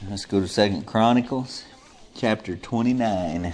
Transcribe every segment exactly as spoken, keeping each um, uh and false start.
Let's go to Second Chronicles, chapter twenty-nine.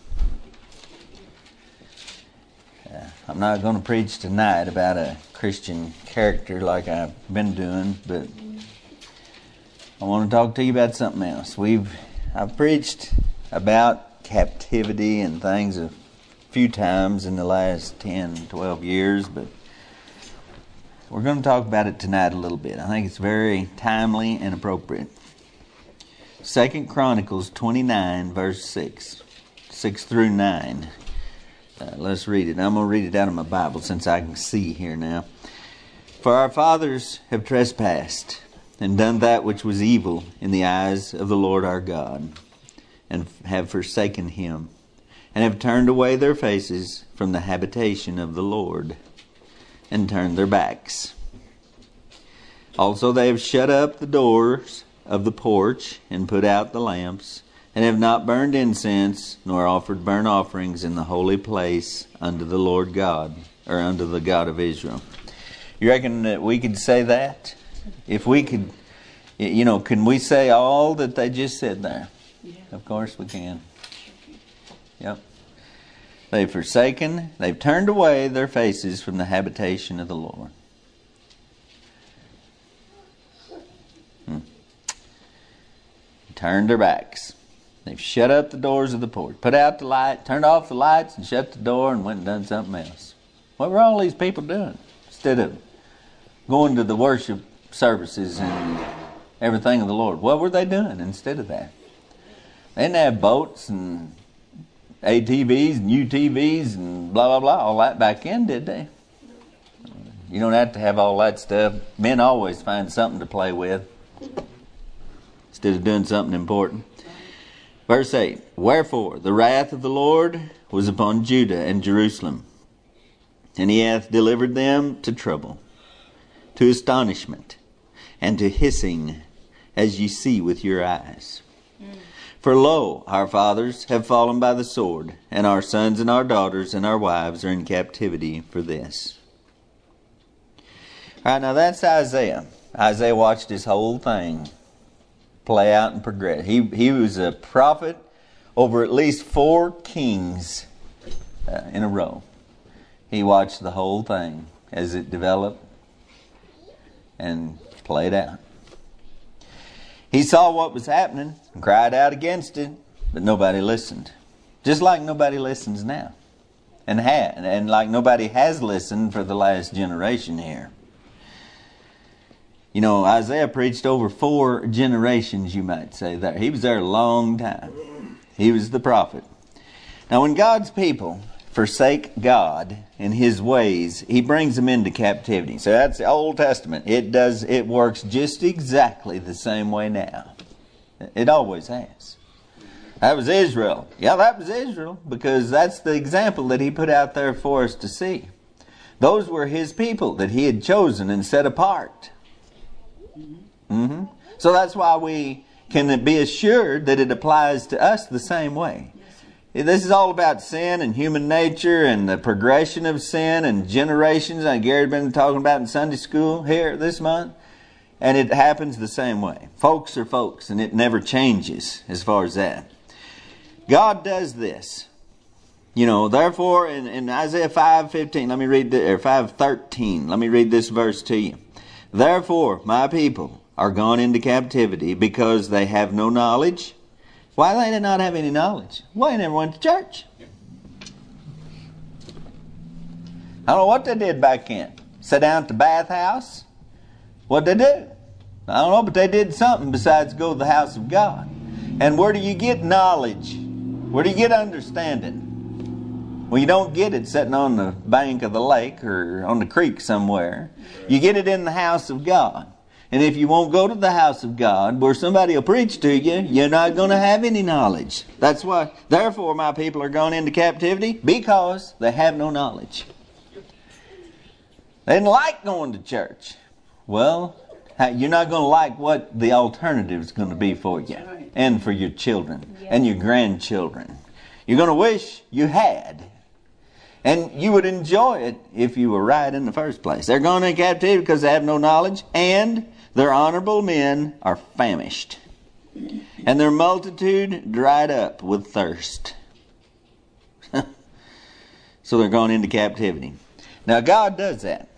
Uh, I'm not going to preach tonight about a Christian character like I've been doing, but I want to talk to you about something else. We've I've preached about captivity and things a few times in the last ten, twelve years, but we're going to talk about it tonight a little bit. I think it's very timely and appropriate. Second Chronicles twenty-nine, verse six. six through nine. Uh, let's read it. I'm going to read it out of my Bible since I can see here now. For our fathers have trespassed and done that which was evil in the eyes of the Lord our God, and have forsaken Him, and have turned away their faces from the habitation of the Lord, and turned their backs. Also they have shut up the doors of the porch, and put out the lamps, and have not burned incense, nor offered burnt offerings in the holy place unto the Lord God, or unto the God of Israel. You reckon that we could say that? If we could, you know, can we say all that they just said there? Yeah. Of course we can. Yep. They've forsaken, they've turned away their faces from the habitation of the Lord. Hmm. Turned their backs. They've shut up the doors of the porch, put out the light, turned off the lights and shut the door and went and done something else. What were all these people doing? Instead of going to the worship services and everything of the Lord, what were they doing instead of that? They didn't have boats and A T Vs and U T Vs and blah, blah, blah, all that back in, did they? You don't have to have all that stuff. Men always find something to play with instead of doing something important. Verse eight, wherefore the wrath of the Lord was upon Judah and Jerusalem, and He hath delivered them to trouble, to astonishment, and to hissing, as ye see with your eyes. Mm. For lo, our fathers have fallen by the sword, and our sons and our daughters and our wives are in captivity for this. All right, now that's Isaiah. Isaiah watched this whole thing play out and progress. He he was a prophet over at least four kings uh, in a row. He watched the whole thing as it developed and played out. He saw what was happening and cried out against it, but nobody listened. Just like nobody listens now, and had, and like nobody has listened for the last generation here. You know, Isaiah preached over four generations, you might say there. He was there a long time. He was the prophet. Now, when God's people forsake God and His ways, He brings them into captivity. So that's the Old Testament. It does. It works just exactly the same way now. It always has. That was Israel. Yeah, that was Israel, because that's the example that He put out there for us to see. Those were His people that He had chosen and set apart. Mm-hmm. So that's why we can be assured that it applies to us the same way. Yes, this is all about sin and human nature and the progression of sin and generations. And Gary's been talking about in Sunday school here this month. And it happens the same way. Folks are folks, and it never changes as far as that. God does this. You know, therefore, in, in Isaiah five fifteen, let me read the, or five thirteen, let me read this verse to you. Therefore, my people are gone into captivity because they have no knowledge. Why do they not have any knowledge? Why they never went to church? I don't know what they did back then. Sit down at the bathhouse? What'd they do? I don't know, but they did something besides go to the house of God. And where do you get knowledge? Where do you get understanding? Well, you don't get it sitting on the bank of the lake or on the creek somewhere. You get it in the house of God. And if you won't go to the house of God where somebody will preach to you, you're not going to have any knowledge. That's why, therefore, my people are gone into captivity, because they have no knowledge. They didn't like going to church. Well, you're not going to like what the alternative is going to be for you and for your children and your grandchildren. You're going to wish you had. And you would enjoy it if you were right in the first place. They're gone into captivity because they have no knowledge, and their honorable men are famished. and their multitude dried up with thirst. So they're going into captivity. Now God does that.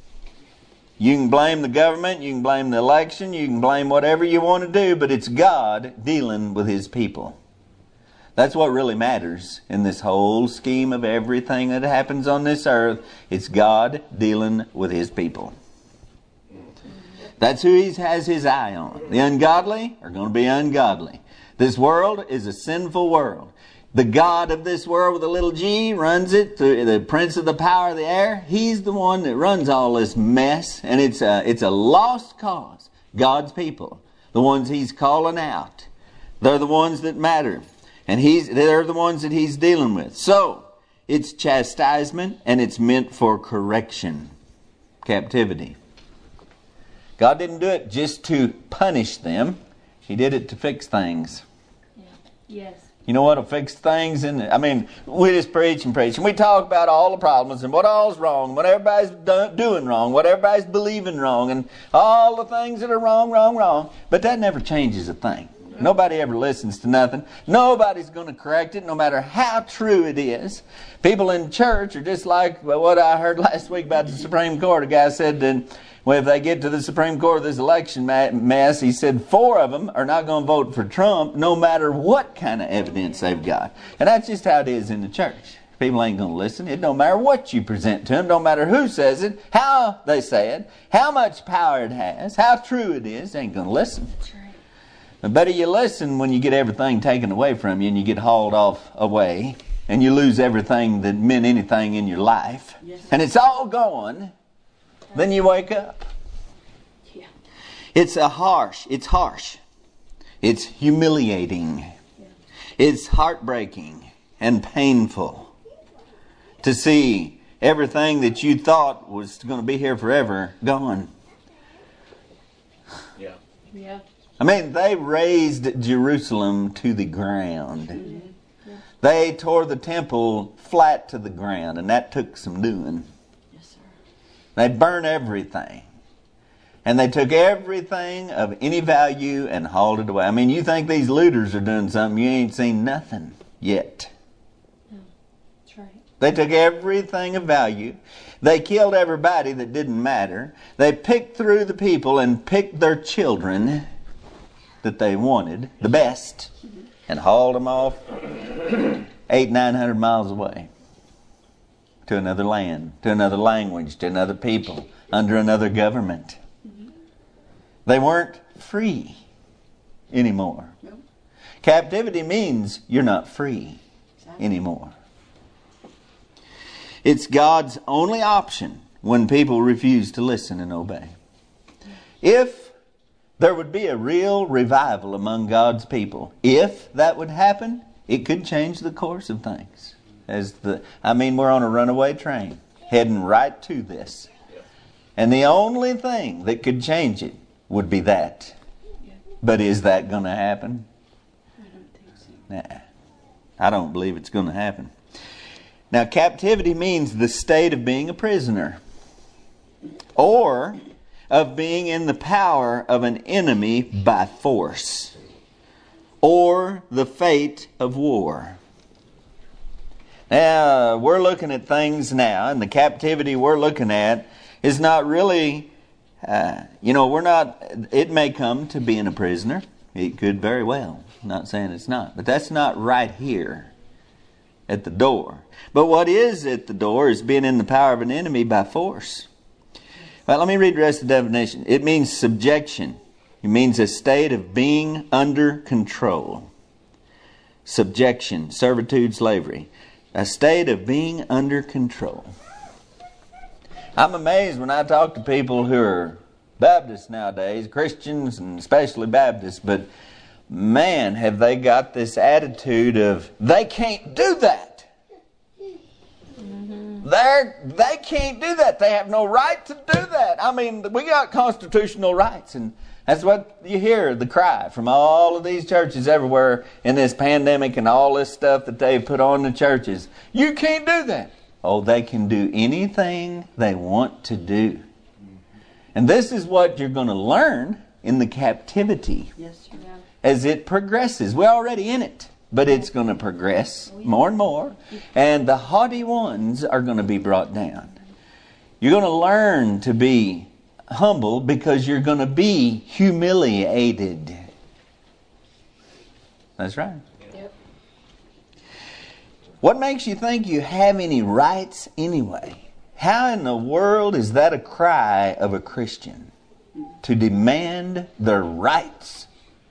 You can blame the government, you can blame the election, you can blame whatever you want to do, but it's God dealing with His people. That's what really matters in this whole scheme of everything that happens on this earth. It's God dealing with His people. That's who He has His eye on. The ungodly are going to be ungodly. This world is a sinful world. The God of this world with a little g runs it, the prince of the power of the air. He's the one that runs all this mess, and it's a, it's a lost cause. God's people, the ones He's calling out, they're the ones that matter. And he's, they're the ones that He's dealing with. So, it's chastisement and it's meant for correction. Captivity. God didn't do it just to punish them. He did it to fix things. Yeah. Yes. You know what will fix things? And I mean, we just preach and preach. And we talk about all the problems and what all's wrong, what everybody's do- doing wrong, what everybody's believing wrong, and all the things that are wrong, wrong, wrong. But that never changes a thing. Nobody ever listens to nothing. Nobody's going to correct it, no matter how true it is. People in church are just like what I heard last week about the Supreme Court. A guy said that, well, if they get to the Supreme Court of this election mess, he said four of them are not going to vote for Trump no matter what kind of evidence they've got. And that's just how it is in the church. People ain't going to listen. It don't matter what you present to them. Don't matter who says it, how they say it, how much power it has, how true it is. They ain't going to listen. But better you listen when you get everything taken away from you and you get hauled off away and you lose everything that meant anything in your life. Yes. And it's all gone. Then you wake up. Yeah. It's a harsh. It's harsh. It's humiliating. Yeah. It's heartbreaking and painful to see everything that you thought was going to be here forever gone. Yeah. Yeah. I mean, they razed Jerusalem to the ground. Mm-hmm. Yeah. They tore the temple flat to the ground, and that took some doing. Yes, sir. They burned everything. And they took everything of any value and hauled it away. I mean, you think these looters are doing something, you ain't seen nothing yet. No, that's right. They took everything of value. They killed everybody that didn't matter. They picked through the people and picked their children that they wanted, the best, and hauled them off eight, nine hundred miles away to another land, to another language, to another people, under another government. Mm-hmm. They weren't free anymore. Nope. Captivity means you're not free exactly. anymore. It's God's only option when people refuse to listen and obey. If there would be a real revival among God's people, if that would happen, it could change the course of things. As the, I mean, we're on a runaway train, heading right to this. And the only thing that could change it would be that. But is that going to happen? I don't think so. Nah, I don't believe it's going to happen. Now, captivity means the state of being a prisoner, or of being in the power of an enemy by force, or the fate of war. Now, we're looking at things now, and the captivity we're looking at is not really, uh, you know, we're not, it may come to being a prisoner. It could very well. I'm not saying it's not. But that's not right here at the door. But what is at the door is being in the power of an enemy by force. Well, let me read the rest of the definition. It means subjection. It means a state of being under control. Subjection, servitude, slavery. A state of being under control. I'm amazed when I talk to people who are Baptists nowadays, Christians and especially Baptists, but man, have they got this attitude of they can't do that. They're, they can't do that. They have no right to do that. I mean, we got constitutional rights, and that's what you hear, the cry from all of these churches everywhere in this pandemic and all this stuff that they've put on the churches. You can't do that. Oh, they can do anything they want to do. And this is what you're going to learn in the captivity. Yes, you have. as it progresses. We're already in it, but it's going to progress more and more. And the haughty ones are going to be brought down. You're going to learn to be humble because you're going to be humiliated. That's right. Yep. What makes you think you have any rights anyway? How in the world is that a cry of a Christian? To demand their rights?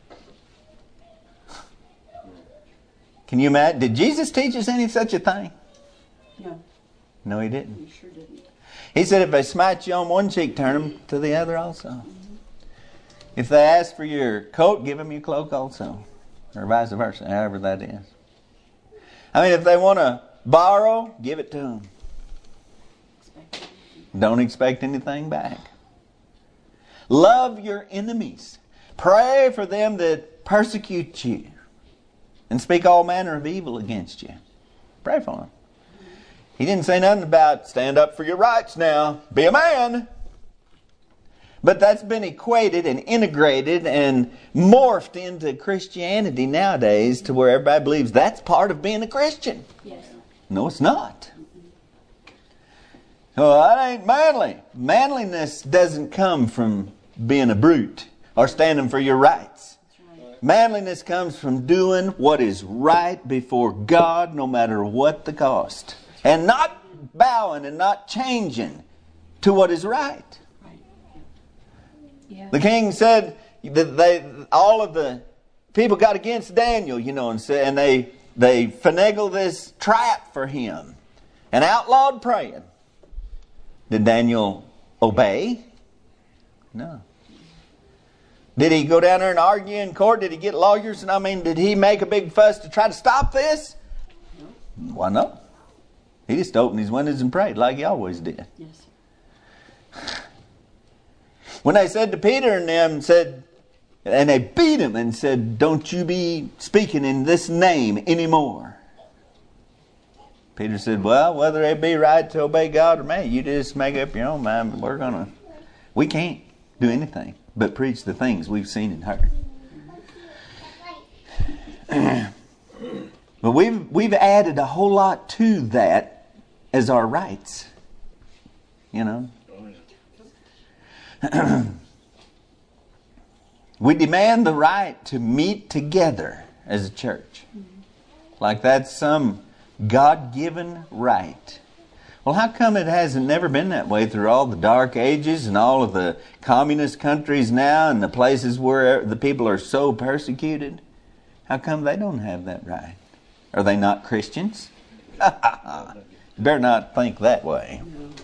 Can you imagine? Did Jesus teach us any such a thing? No. No, He didn't. He sure didn't. He said if they smite you on one cheek, turn them to the other also. Mm-hmm. If they ask for your coat, give them your cloak also. Or vice versa, however that is. I mean, if they want to borrow, give it to them. Expect Don't expect anything back. Love your enemies. Pray for them that persecute you and speak all manner of evil against you. Pray for them. He didn't say nothing about stand up for your rights now. Be a man. But that's been equated and integrated and morphed into Christianity nowadays to where everybody believes that's part of being a Christian. Yes. No, it's not. Oh, that ain't manly. Manliness doesn't come from being a brute or standing for your rights. Right. Manliness comes from doing what is right before God no matter what the cost. And not bowing and not changing to what is right. Yeah. The king said that they, all of the people got against Daniel, you know, and said, and they they finagled this trap for him and outlawed praying. Did Daniel obey? No. Did he go down there and argue in court? Did he get lawyers? And I mean, did he make a big fuss to try to stop this? No. Why not? He just opened his windows and prayed like he always did. Yes. When they said to Peter and them, said, and they beat him and said, don't you be speaking in this name anymore. Peter said, well, whether it be right to obey God or me, you just make up your own mind. But we're gonna, we can't do anything but preach the things we've seen and heard. But we've we've added a whole lot to that as our rights. You know. We demand the right to meet together as a church. Like that's some God-given right. Well, how come it hasn't never been that way through all the dark ages and all of the communist countries now and the places where the people are so persecuted? How come they don't have that right? Are they not Christians? Better not think that way.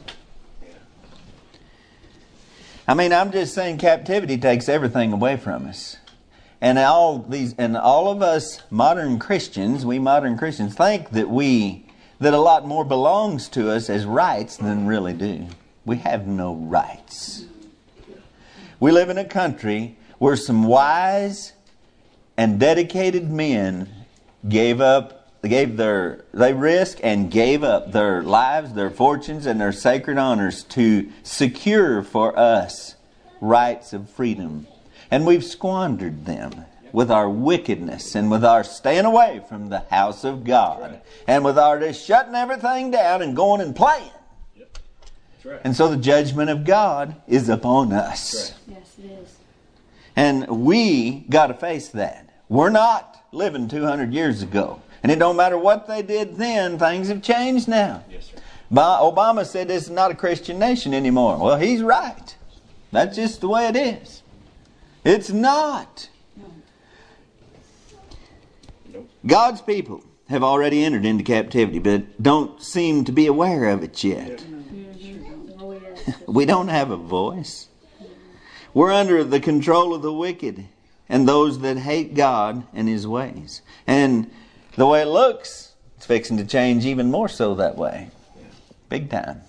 I mean, I'm just saying captivity takes everything away from us. And all these, and all of us modern Christians, we modern Christians think that we, that a lot more belongs to us as rights than really do. We have no rights. We live in a country where some wise and dedicated men gave up, gave their, they risked and gave up their lives, their fortunes, and their sacred honors to secure for us rights of freedom. And we've squandered them with our wickedness and with our staying away from the house of God and with our just shutting everything down and going and playing. Right. And so the judgment of God is upon us. Right. Yes, it is. And we got to face that. We're not living two hundred years ago. And it don't matter what they did then, things have changed now. Yes, sir. Obama said this is not a Christian nation anymore. Well, he's right. That's just the way it is. It's not. Nope. God's people have already entered into captivity, but don't seem to be aware of it yet. Mm-hmm. Oh, yes. We don't have a voice. We're under the control of the wicked and those that hate God and His ways. And the way it looks, it's fixing to change even more so that way. Big time.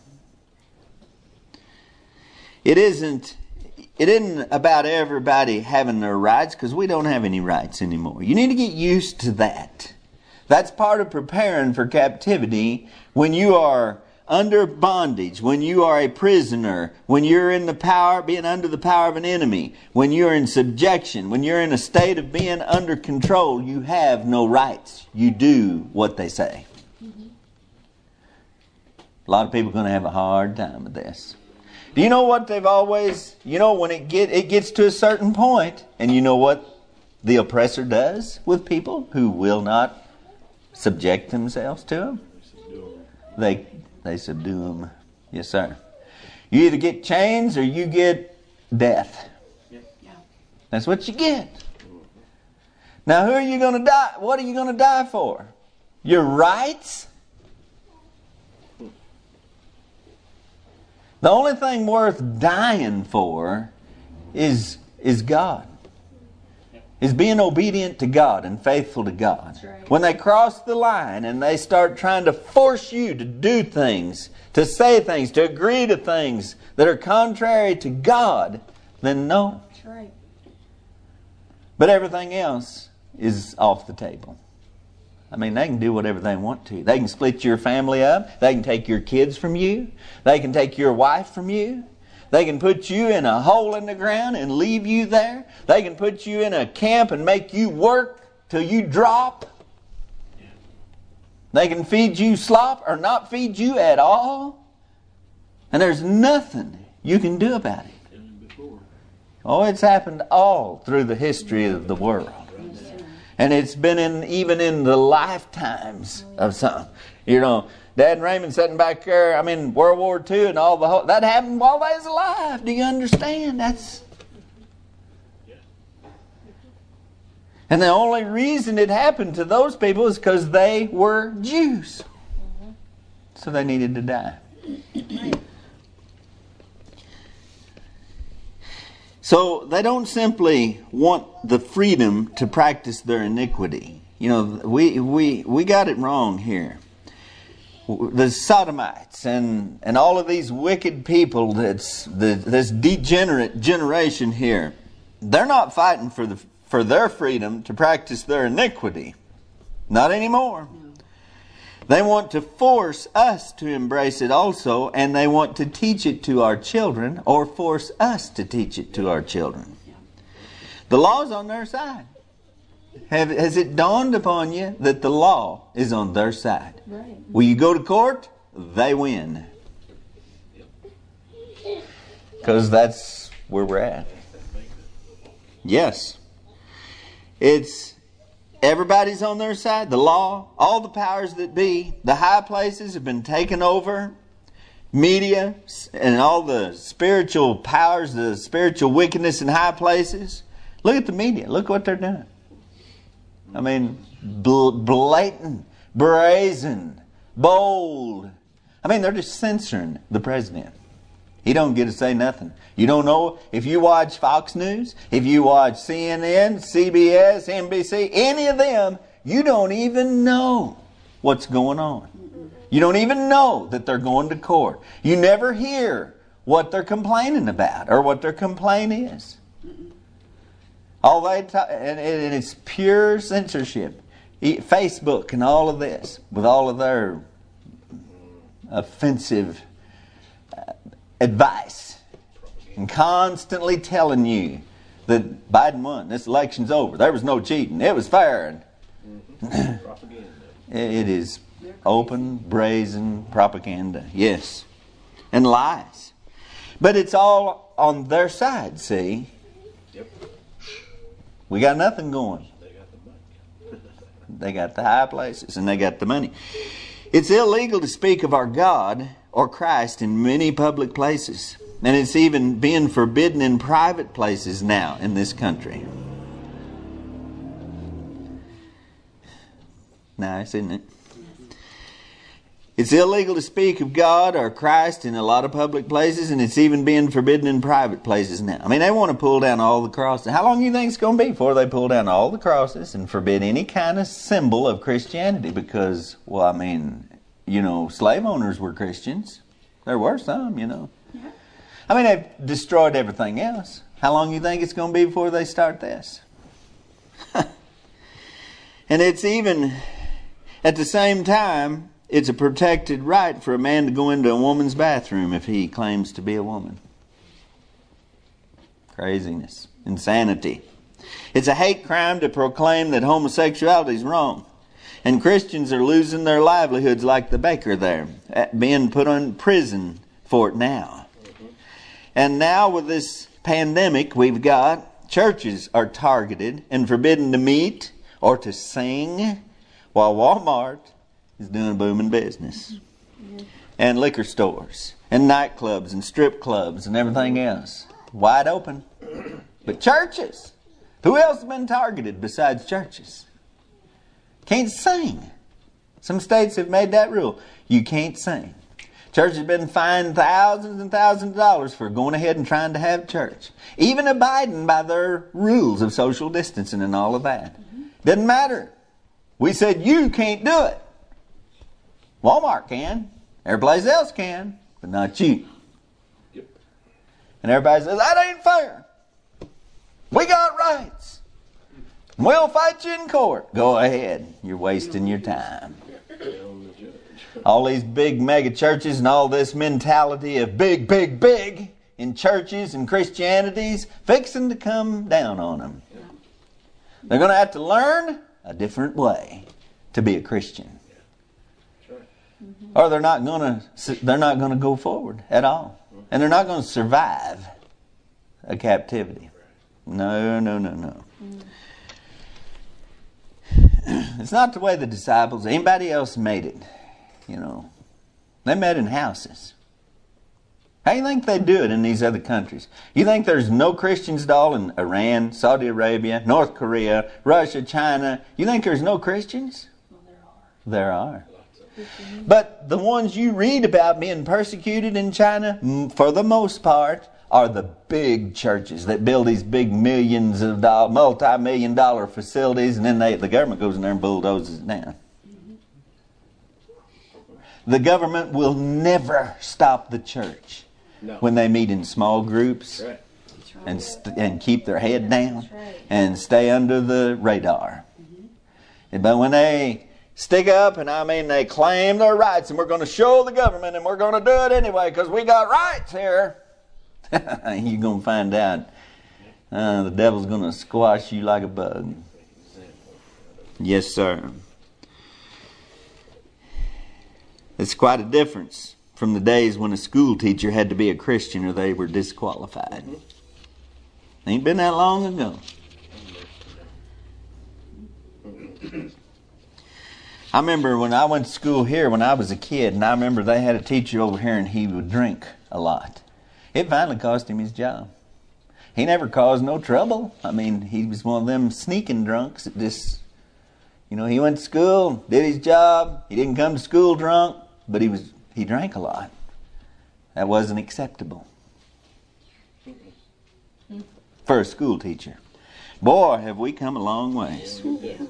It isn't it isn't about everybody having their rights, because we don't have any rights anymore. You need to get used to that. That's part of preparing for captivity. When you are under bondage, when you are a prisoner, when you're in the power, being under the power of an enemy, when you're in subjection, when you're in a state of being under control, you have no rights. You do what they say. Mm-hmm. A lot of people are going to have a hard time with this. Do you know what they've always, you know, when it get it gets to a certain point, and you know what the oppressor does with people who will not subject themselves to him? They they subdue them. Yes, sir. You either get chains or you get death. Yeah. That's what you get. Now, who are you going to die? What are you going to die for? Your rights? The only thing worth dying for is is God. Is being obedient to God and faithful to God. Right. When they cross the line and they start trying to force you to do things, to say things, to agree to things that are contrary to God, then no. That's right. But everything else is off the table. I mean, they can do whatever they want to. They can split your family up. They can take your kids from you. They can take your wife from you. They can put you in a hole in the ground and leave you there. They can put you in a camp and make you work till you drop. They can feed you slop or not feed you at all. And there's nothing you can do about it. Oh, it's happened all through the history of the world. And it's been in even in the lifetimes of some. You know, Dad and Raymond sitting back there, I mean, World War Two and all the whole, that happened while they was alive. Do you understand? That's... And the only reason it happened to those people is because they were Jews. So they needed to die. So they don't simply want the freedom to practice their iniquity. You know, we we we got it wrong here. The Sodomites and, and all of these wicked people, that's the, this degenerate generation here, they're not fighting for the for their freedom to practice their iniquity. Not anymore. They want to force us to embrace it also, and they want to teach it to our children or force us to teach it to our children. The law's on their side. Have, has it dawned upon you that the law is on their side? Right. Will you go to court? They win. Because that's where we're at. Yes. It's everybody's on their side. The law, all the powers that be, the high places have been taken over. Media and all the spiritual powers, the spiritual wickedness in high places. Look at the media. Look what they're doing. I mean, bl- blatant, brazen, bold. I mean, they're just censoring the president. He don't get to say nothing. You don't know if you watch Fox News, if you watch C N N, C B S, N B C, any of them, you don't even know what's going on. You don't even know that they're going to court. You never hear what they're complaining about or what their complaint is. All they ta- and, and it's pure censorship. Facebook and all of this, with all of their offensive uh, advice, and constantly telling you that Biden won. This election's over. There was no cheating. It was fair. And propaganda. It is open, brazen propaganda. Yes, and lies. But it's all on their side. See. Yep. We got nothing going. They got the money. They got the high places and they got the money. It's illegal to speak of our God or Christ in many public places. And it's even being forbidden in private places now in this country. Nice, isn't it? It's illegal to speak of God or Christ in a lot of public places, and it's even being forbidden in private places now. I mean, they want to pull down all the crosses. How long do you think it's going to be before they pull down all the crosses and forbid any kind of symbol of Christianity? Because, well, I mean, you know, slave owners were Christians. There were some, you know. Yeah. I mean, they've destroyed everything else. How long do you think it's going to be before they start this? And it's even, at the same time, it's a protected right for a man to go into a woman's bathroom if he claims to be a woman. Craziness. Insanity. It's a hate crime to proclaim that homosexuality is wrong. And Christians are losing their livelihoods like the baker there, being put in prison for it now. And now with this pandemic we've got, churches are targeted and forbidden to meet or to sing, while Walmart is doing a booming business. And liquor stores and nightclubs and strip clubs and everything else. Wide open. But churches, who else has been targeted besides churches? Can't sing. Some states have made that rule. You can't sing. Church has been fined thousands and thousands of dollars for going ahead and trying to have church. Even abiding by their rules of social distancing and all of that. Mm-hmm. Doesn't matter. We said you can't do it. Walmart can. Everybody else can. But not you. Yep. And everybody says, that ain't fair. We got rights. We'll fight you in court. Go ahead. You're wasting your time. All these big mega churches and all this mentality of big, big, big in churches and Christianities fixing to come down on them. They're going to have to learn a different way to be a Christian. Or they're not going to they're not going to go forward at all. And they're not going to survive a captivity. No, no, no, no. It's not the way the disciples, anybody else made it. You know, they met in houses. How do you think they do it in these other countries? You think there's no Christians at all in Iran, Saudi Arabia, North Korea, Russia, China? You think there's no Christians? Well, there are. There are. But the ones you read about being persecuted in China, for the most part, are the big churches that build these big millions of dollars, multi-million dollar facilities, and then they, the government goes in there and bulldozes it down. The government will never stop the church no. when they meet in small groups. That's right. That's right. and st- and keep their head down right. and stay under the radar. Mm-hmm. But when they stick up and I mean they claim their rights and we're going to show the government and we're going to do it anyway because we got rights here, you're going to find out uh, the devil's going to squash you like a bug. Yes, sir. It's quite a difference from the days when a school teacher had to be a Christian or they were disqualified. Ain't been that long ago. I remember when I went to school here when I was a kid, and I remember they had a teacher over here and he would drink a lot. It finally cost him his job. He never caused no trouble. I mean, he was one of them sneaking drunks that just, you know, he went to school, did his job. He didn't come to school drunk, but he was he drank a lot. That wasn't acceptable for a school teacher. Boy, have we come a long ways.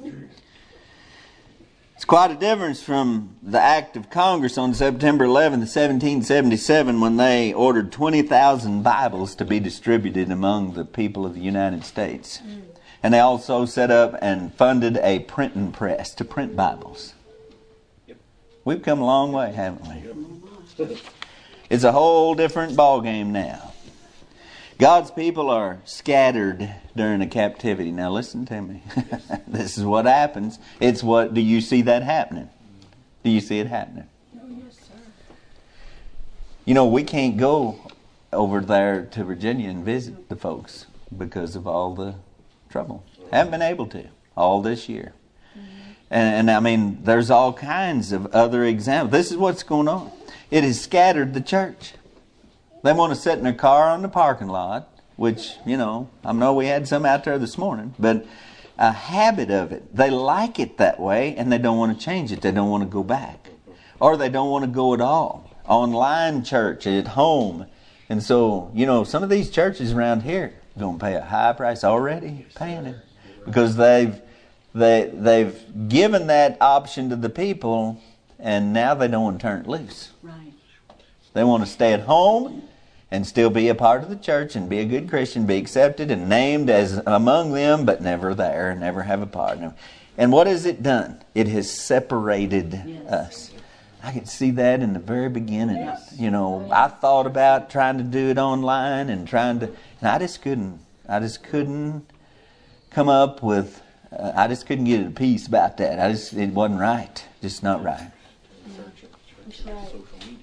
It's quite a difference from the act of Congress on September eleventh, seventeen seventy-seven, when they ordered twenty thousand Bibles to be distributed among the people of the United States. Mm. And they also set up and funded a printing press to print Bibles. Yep. We've come a long way, haven't we? It's a whole different ballgame now. God's people are scattered during a captivity. Now listen to me. This is what happens. It's what, do you see that happening? Do you see it happening? Oh, yes, sir. You know, we can't go over there to Virginia and visit the folks because of all the trouble. Haven't been able to all this year. Mm-hmm. And, and I mean, there's all kinds of other examples. This is what's going on. It has scattered the church. They want to sit in their car on the parking lot, which, you know, I know we had some out there this morning, but a habit of it. They like it that way, and they don't want to change it. They don't want to go back. Or they don't want to go at all. Online church, at home. And so, you know, some of these churches around here are going to pay a high price already, paying it. Because they've, they, they've given that option to the people, and now they don't want to turn it loose. Right. They want to stay at home and still be a part of the church and be a good Christian, be accepted and named as among them, but never there, never have a partner. And what has it done? It has separated yes. us. I could see that in the very beginning. Yes. You know, I thought about trying to do it online and trying to, and I just couldn't. I just couldn't come up with. Uh, I just couldn't get at peace about that. I just it wasn't right. Just not right. That's right. Social media.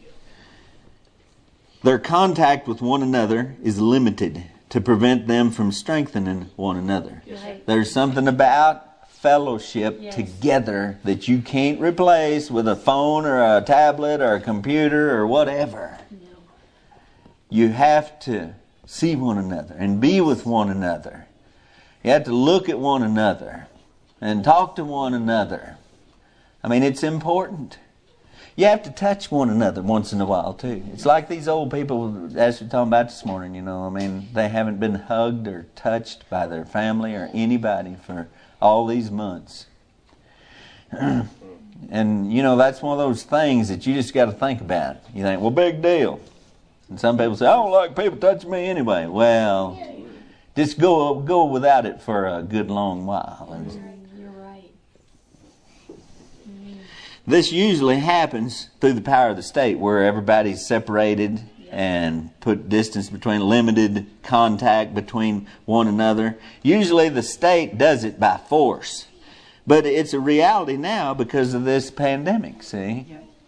Their contact with one another is limited to prevent them from strengthening one another. Yes, sir. Right. There's something about fellowship Yes. together that you can't replace with a phone or a tablet or a computer or whatever. No. You have to see one another and be with one another. You have to look at one another and talk to one another. I mean, it's important. You have to touch one another once in a while, too. It's like these old people, as we're talking about this morning, you know, I mean, they haven't been hugged or touched by their family or anybody for all these months. And, you know, that's one of those things that you just got to think about. You think, well, big deal. And some people say, I don't like people touching me anyway. Well, just go go without it for a good long while. And You're right. this usually happens through the power of the state, where everybody's separated and put distance between, limited contact between one another. Usually the state does it by force. But it's a reality now because of this pandemic, see?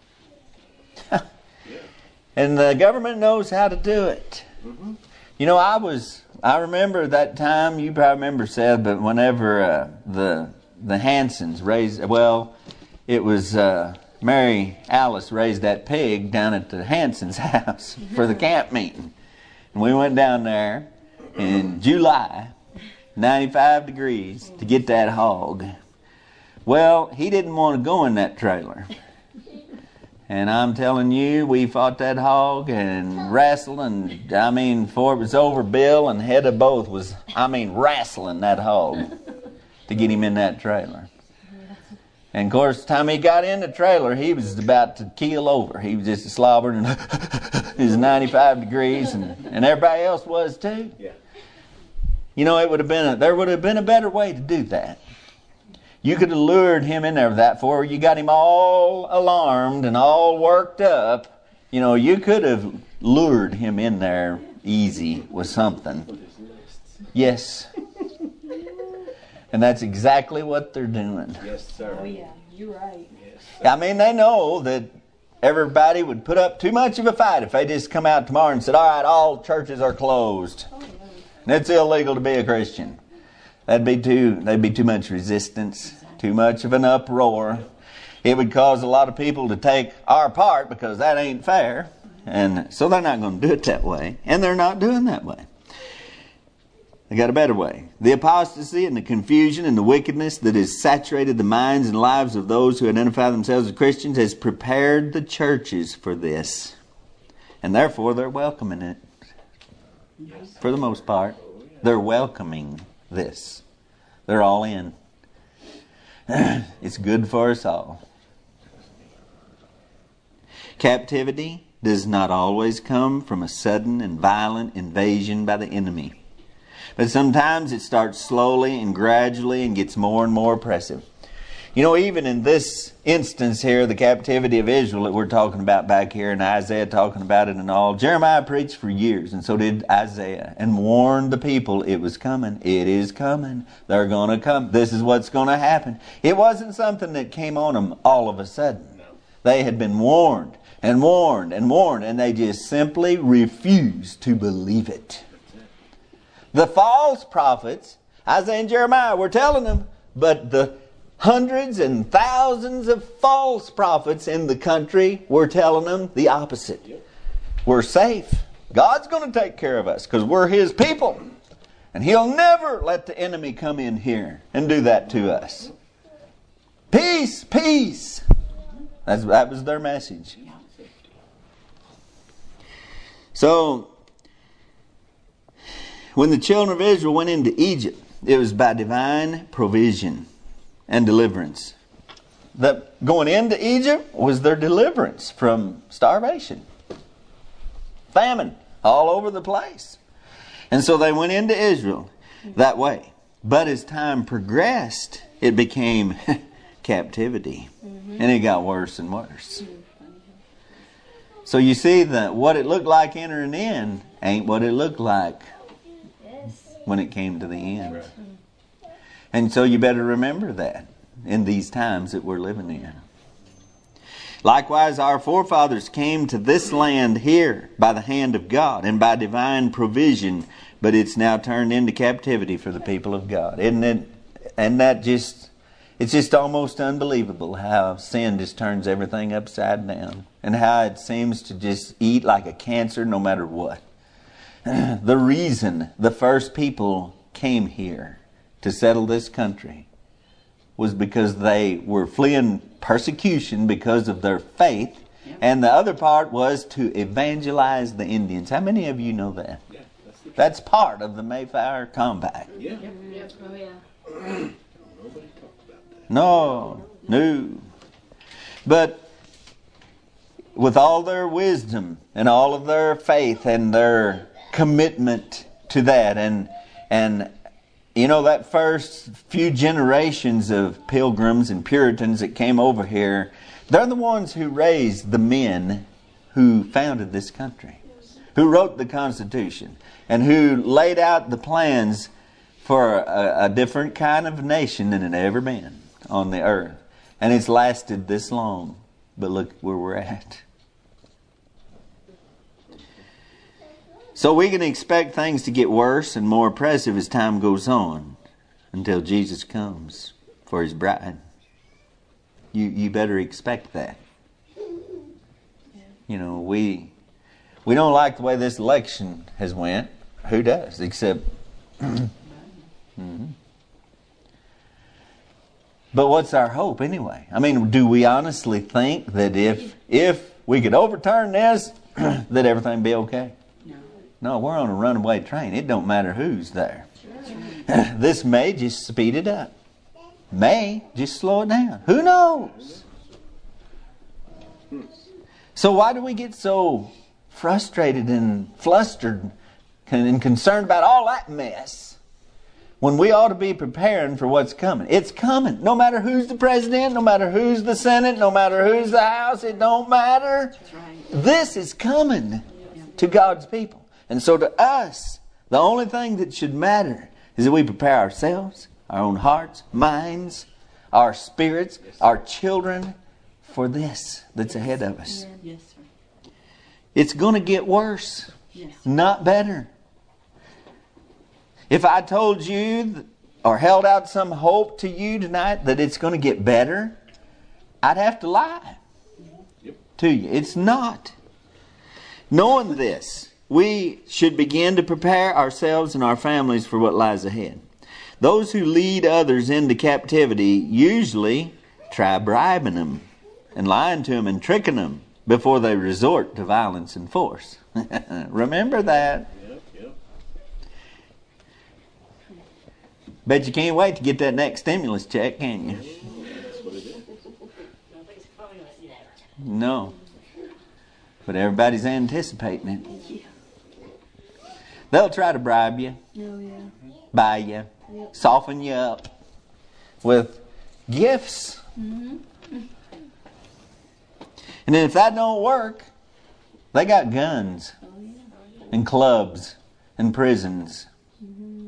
Yeah. And the government knows how to do it. Mm-hmm. You know, I was, I remember that time, you probably remember, Seth, but whenever uh, the the Hansons raised, well, it was uh, Mary Alice raised that pig down at the Hansons' house for the camp meeting. And we went down there in July, ninety-five degrees, to get that hog. Well, he didn't want to go in that trailer. And I'm telling you, we fought that hog and wrestled, and I mean, before it was over, Bill and head of both was, I mean, wrestling that hog to get him in that trailer. And of course, the time he got in the trailer, he was about to keel over. He was just slobbering, and it was ninety-five degrees, and, and everybody else was too. Yeah. You know, it would have been a, there would have been a better way to do that. You could have lured him in there with that for you got him all alarmed and all worked up. You know, you could have lured him in there easy with something. With his lists. Yes. And that's exactly what they're doing. Yes, sir. Oh, yeah. You're right. Yes. I mean, they know that everybody would put up too much of a fight if they just come out tomorrow and said, all right, all churches are closed. Oh, yeah. And it's illegal to be a Christian. That'd be too, that'd be too much resistance, too much of an uproar. It would cause a lot of people to take our part because that ain't fair. And so they're not going to do it that way. And they're not doing that way. They got a better way. The apostasy and the confusion and the wickedness that has saturated the minds and lives of those who identify themselves as Christians has prepared the churches for this. And therefore they're welcoming it. Yes. For the most part, they're welcoming this. They're all in. It's good for us all. Captivity does not always come from a sudden and violent invasion by the enemy. But sometimes it starts slowly and gradually and gets more and more oppressive. You know, even in this instance here, the captivity of Israel that we're talking about back here, and Isaiah talking about it and all, Jeremiah preached for years, and so did Isaiah, and warned the people it was coming. It is coming. They're going to come. This is what's going to happen. It wasn't something that came on them all of a sudden. No. They had been warned and warned and warned, and they just simply refused to believe it. The false prophets, Isaiah and Jeremiah, were telling them, but the hundreds and thousands of false prophets in the country were telling them the opposite. Yep. We're safe. God's going to take care of us because we're His people. And He'll never let the enemy come in here and do that to us. Peace, peace. That's, that was their message. So, when the children of Israel went into Egypt, it was by divine provision and deliverance. That going into Egypt was their deliverance from starvation, famine all over the place. And so they went into Israel that way. But as time progressed, it became captivity. Mm-hmm. And it got worse and worse. So you see that what it looked like entering in ain't what it looked like Yes. when it came to the end. Right. And so you better remember that in these times that we're living in. Likewise, our forefathers came to this land here by the hand of God and by divine provision, but it's now turned into captivity for the people of God. Isn't it? And that just, it's just almost unbelievable how sin just turns everything upside down and how it seems to just eat like a cancer no matter what. The reason the first people came here to settle this country was because they were fleeing persecution because of their faith. Yep. And the other part was to evangelize the Indians. How many of you know that? Yeah, that's the That's part of the Mayflower Compact. Yeah. Yep. Yep. Oh, yeah. Nobody talked about that. No, no. But with all their wisdom and all of their faith and their commitment to that, and and you know, that first few generations of pilgrims and Puritans that came over here, they're the ones who raised the men who founded this country, who wrote the Constitution, and who laid out the plans for a, a different kind of nation than it ever been on the earth. And it's lasted this long. But look where we're at. So we can expect things to get worse and more oppressive as time goes on until Jesus comes for His bride. You you better expect that. You know, we we don't like the way this election has went. Who does? Except mm-hmm. But what's our hope anyway? I mean, do we honestly think that if if we could overturn this, that everything would be okay? No. No, we're on a runaway train. It don't matter who's there. This may just speed it up. May just slow it down. Who knows? So why do we get so frustrated and flustered and concerned about all that mess when we ought to be preparing for what's coming? It's coming. No matter who's the president, no matter who's the Senate, no matter who's the House, it don't matter. That's right. This is coming to God's people. And so to us, the only thing that should matter is that we prepare ourselves, our own hearts, minds, our spirits, our children for this that's ahead of us. Yes, sir. It's going to get worse, Yes. not better. If I told you or held out some hope to you tonight that it's going to get better, I'd have to lie Yep. to you. It's not. Knowing this, we should begin to prepare ourselves and our families for what lies ahead. Those who lead others into captivity usually try bribing them and lying to them and tricking them before they resort to violence and force. Remember that. Yep. Yep. Bet you can't wait to get that next stimulus check, can you? That's what it is. No. But everybody's anticipating it. They'll try to bribe you, Oh, yeah. buy you, soften you up with gifts. Mm-hmm. And then if that don't work, they got guns Oh, yeah. and clubs and prisons. Mm-hmm.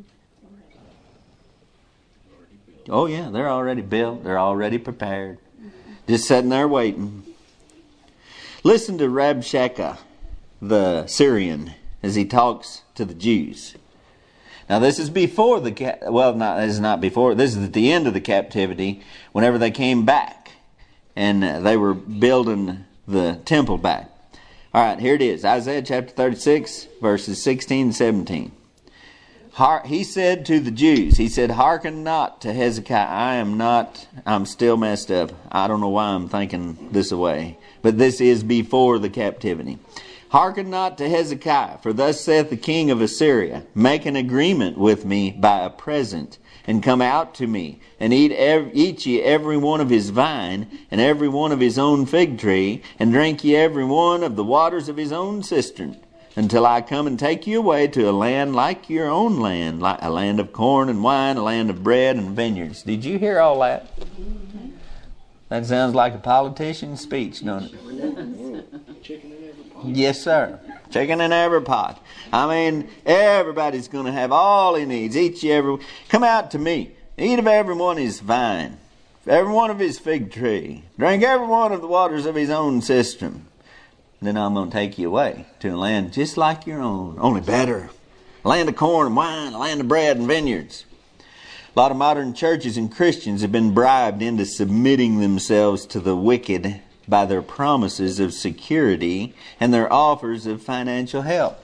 Oh yeah, they're already built. They're already prepared. Just sitting there waiting. Listen to Rabshakeh, the Syrian, as he talks to the Jews. Now this is before the, ca- well, not, this is not before, this is at the end of the captivity, whenever they came back and they were building the temple back. All right, here it is. Isaiah chapter thirty-six, verses sixteen and seventeen. He said to the Jews, he said, hearken not to Hezekiah. I am not, I'm still messed up. I don't know why I'm thinking this way. But this is before the captivity. Hearken not to Hezekiah, for thus saith the king of Assyria, make an agreement with me by a present, and come out to me, and eat, ev- eat ye every one of his vine, and every one of his own fig tree, and drink ye every one of the waters of his own cistern, until I come and take you away to a land like your own land, like a land of corn and wine, a land of bread and vineyards. Did you hear all that? That sounds like a politician's speech, don't it? Chicken and every Yes, sir. Chicken in every pot. I mean, everybody's going to have all he needs. Eat you every. Come out to me. Eat of every one of his vine, every one of his fig tree. Drink every one of the waters of his own cistern. Then I'm going to take you away to a land just like your own, only better. A land of corn and wine, a land of bread and vineyards. A lot of modern churches and Christians have been bribed into submitting themselves to the wicked by their promises of security and their offers of financial help.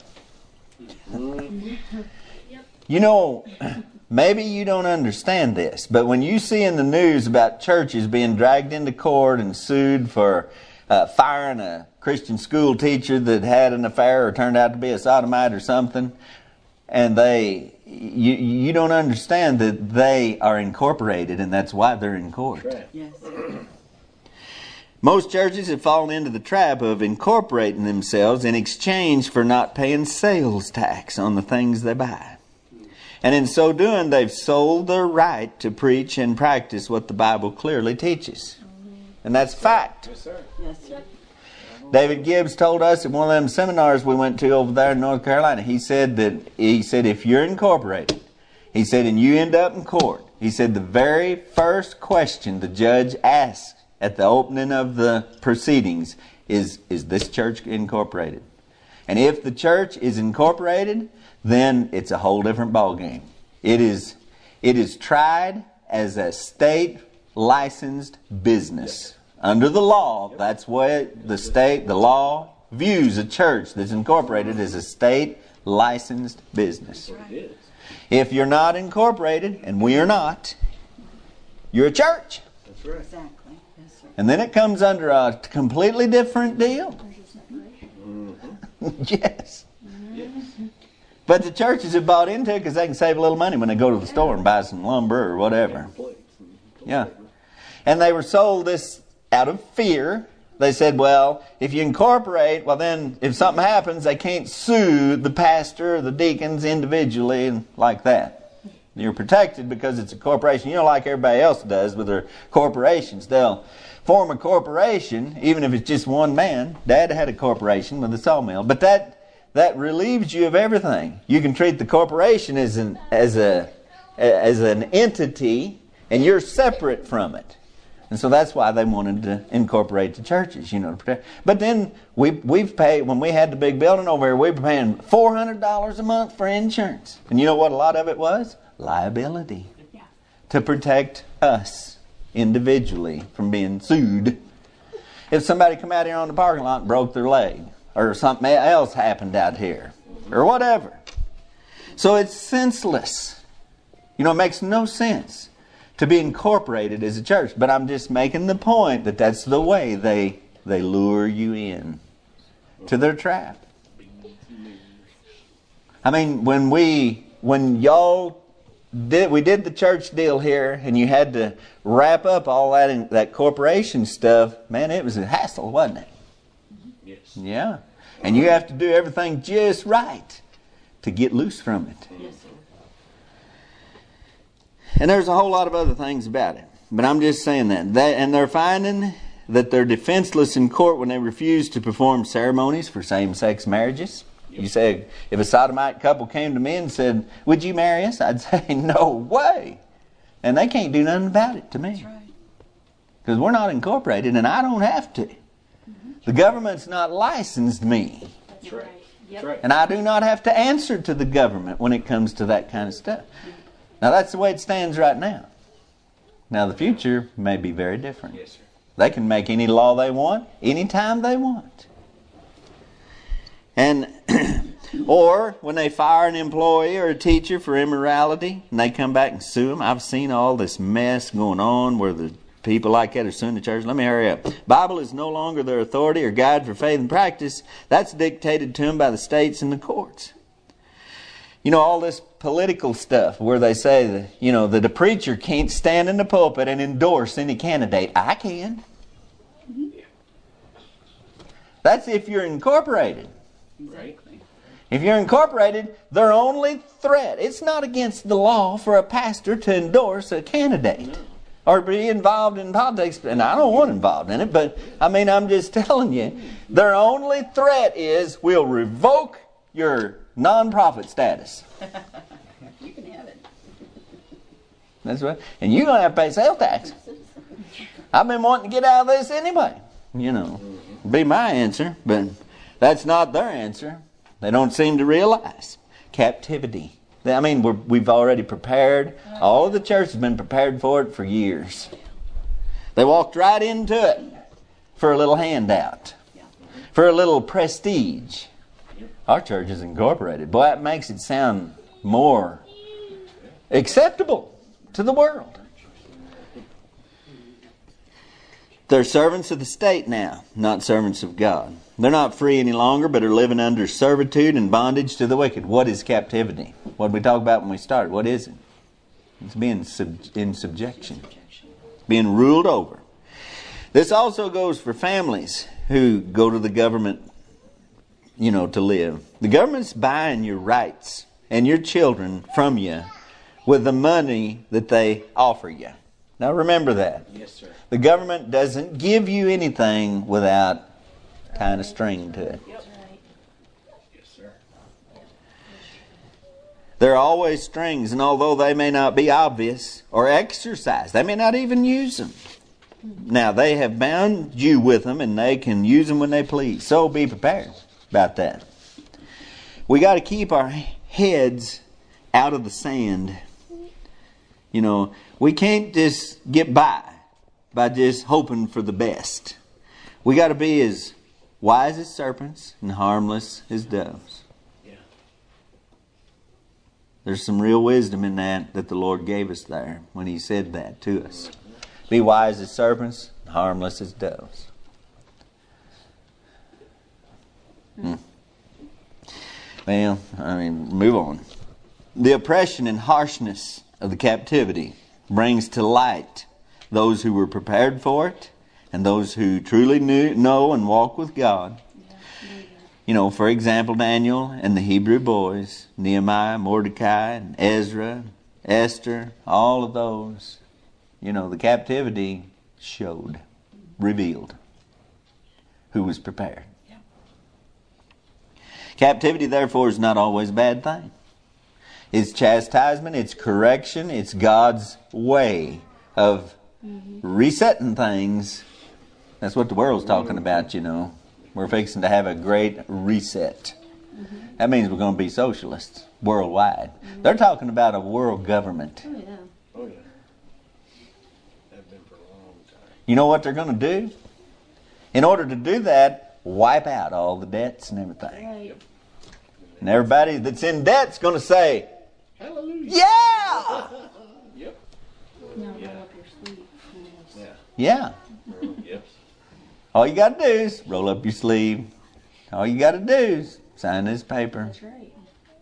You know, maybe you don't understand this, but when you see in the news about churches being dragged into court and sued for uh, firing a Christian school teacher that had an affair or turned out to be a sodomite or something, and they, you, you don't understand that they are incorporated, and that's why they're in court. Right. Yes. Most churches have fallen into the trap of incorporating themselves in exchange for not paying sales tax on the things they buy. And in so doing, they've sold their right to preach and practice what the Bible clearly teaches. And that's fact. Yes, sir. Yes, sir. David Gibbs told us at one of them seminars we went to over there in North Carolina, he said that, he said, if you're incorporated, he said, and you end up in court, he said the very first question the judge asks at the opening of the proceedings is, is this church incorporated? And if the church is incorporated, then it's a whole different ballgame. It is, it is tried as a state licensed business. Under the law, that's what the state, the law views a church that's incorporated as a state licensed business. It is. If you're not incorporated, and we are not, you're a church. That's right. Exactly. Yes, sir. And then it comes under a completely different deal. Yes. Yes. But the churches have bought into it because they can save a little money when they go to the store and buy some lumber or whatever. Plates and- Yeah. And they were sold this out of fear. They said, well, if you incorporate, well then, if something happens, they can't sue the pastor or the deacons individually and like that. You're protected because it's a corporation. You know, like everybody else does with their corporations. They'll form a corporation, even if it's just one man. Dad had a corporation with a sawmill. But that that relieves you of everything. You can treat the corporation as an as a as an entity, and you're separate from it. And so that's why they wanted to incorporate the churches, you know. To protect. But then we we've paid, when we had the big building over here, we were paying four hundred dollars a month for insurance. And you know what a lot of it was? Liability. Yeah. To protect us individually from being sued. If somebody come out here on the parking lot and broke their leg, or something else happened out here, or whatever. So it's senseless. You know, it makes no sense to be incorporated as a church. But I'm just making the point that that's the way they they lure you in to their trap. I mean, when we when y'all did we did the church deal here, and you had to wrap up all that in, that corporation stuff, man, it was a hassle, wasn't it? Yes. Yeah. And you have to do everything just right to get loose from it. Yes, sir. And there's a whole lot of other things about it. But I'm just saying that. They, and they're finding that they're defenseless in court when they refuse to perform ceremonies for same-sex marriages. You say, if a sodomite couple came to me and said, would you marry us? I'd say, no way. And they can't do nothing about it to me. That's right. Because we're not incorporated, and I don't have to. Mm-hmm. The government's not licensed me. That's right. Yep. That's right. And I do not have to answer to the government when it comes to that kind of stuff. Now, that's the way it stands right now. Now, the future may be very different. Yes, sir. They can make any law they want, anytime they want. And, or when they fire an employee or a teacher for immorality, and they come back and sue them. I've seen all this mess going on where the people like that are suing the church. Let me hurry up. Bible is no longer their authority or guide for faith and practice. That's dictated to them by the states and the courts. You know, all this political stuff where they say that, you know, that a preacher can't stand in the pulpit and endorse any candidate. I can. Yeah. That's if you're incorporated. Exactly. If you're incorporated, their only threat, it's not against the law for a pastor to endorse a candidate. No. or be involved in politics. And I don't want involved in it, but I mean, I'm just telling you, their only threat is we'll revoke your non-profit status. You can have it. That's right. And you're going to have to pay sales tax. I've been wanting to get out of this anyway. You know, be my answer, but that's not their answer. They don't seem to realize captivity. I mean, we're, we've already prepared. All of the church has been prepared for it for years. They walked right into it for a little handout, for a little prestige. Our church is incorporated. Boy, that makes it sound more acceptable to the world. They're servants of the state now, not servants of God. They're not free any longer, but are living under servitude and bondage to the wicked. What is captivity? What did we talk about when we started? What is it? It's being sub- in subjection. Being ruled over. This also goes for families who go to the government, you know, to live. The government's buying your rights and your children from you with the money that they offer you. Now remember that. Yes, sir. The government doesn't give you anything without tying a string to it. Yep. Yes, sir. There are always strings, and although they may not be obvious or exercised, they may not even use them. Now, they have bound you with them, and they can use them when they please. So be prepared about that. We got to keep our heads out of the sand. You know, we can't just get by by just hoping for the best. We got to be as wise as serpents and harmless as doves. Yeah. There's some real wisdom in that that the Lord gave us there when He said that to us. Be wise as serpents and harmless as doves. Hmm. Well, I mean, move on. The oppression and harshness of the captivity brings to light those who were prepared for it and those who truly knew, know and walk with God. You know, for example, Daniel and the Hebrew boys, Nehemiah, Mordecai, and Ezra, Esther, all of those. You know, the captivity showed, revealed who was prepared. Yeah. Captivity, therefore, is not always a bad thing. It's chastisement, it's correction, it's God's way of mm-hmm. resetting things. That's what the world's talking about, you know. We're fixing to have a great reset. Mm-hmm. That means we're going to be socialists worldwide. Mm-hmm. They're talking about a world government. Oh, yeah. Oh, yeah. Have been for a long time. You know what they're going to do? In order to do that, wipe out all the debts and everything. Right. And everybody that's in debt's going to say, Hallelujah. yeah! Yep. Now Yeah. roll up your sleeve. Yeah. Yeah. Yep. All you got to do is roll up your sleeve. All you got to do is sign this paper. That's right.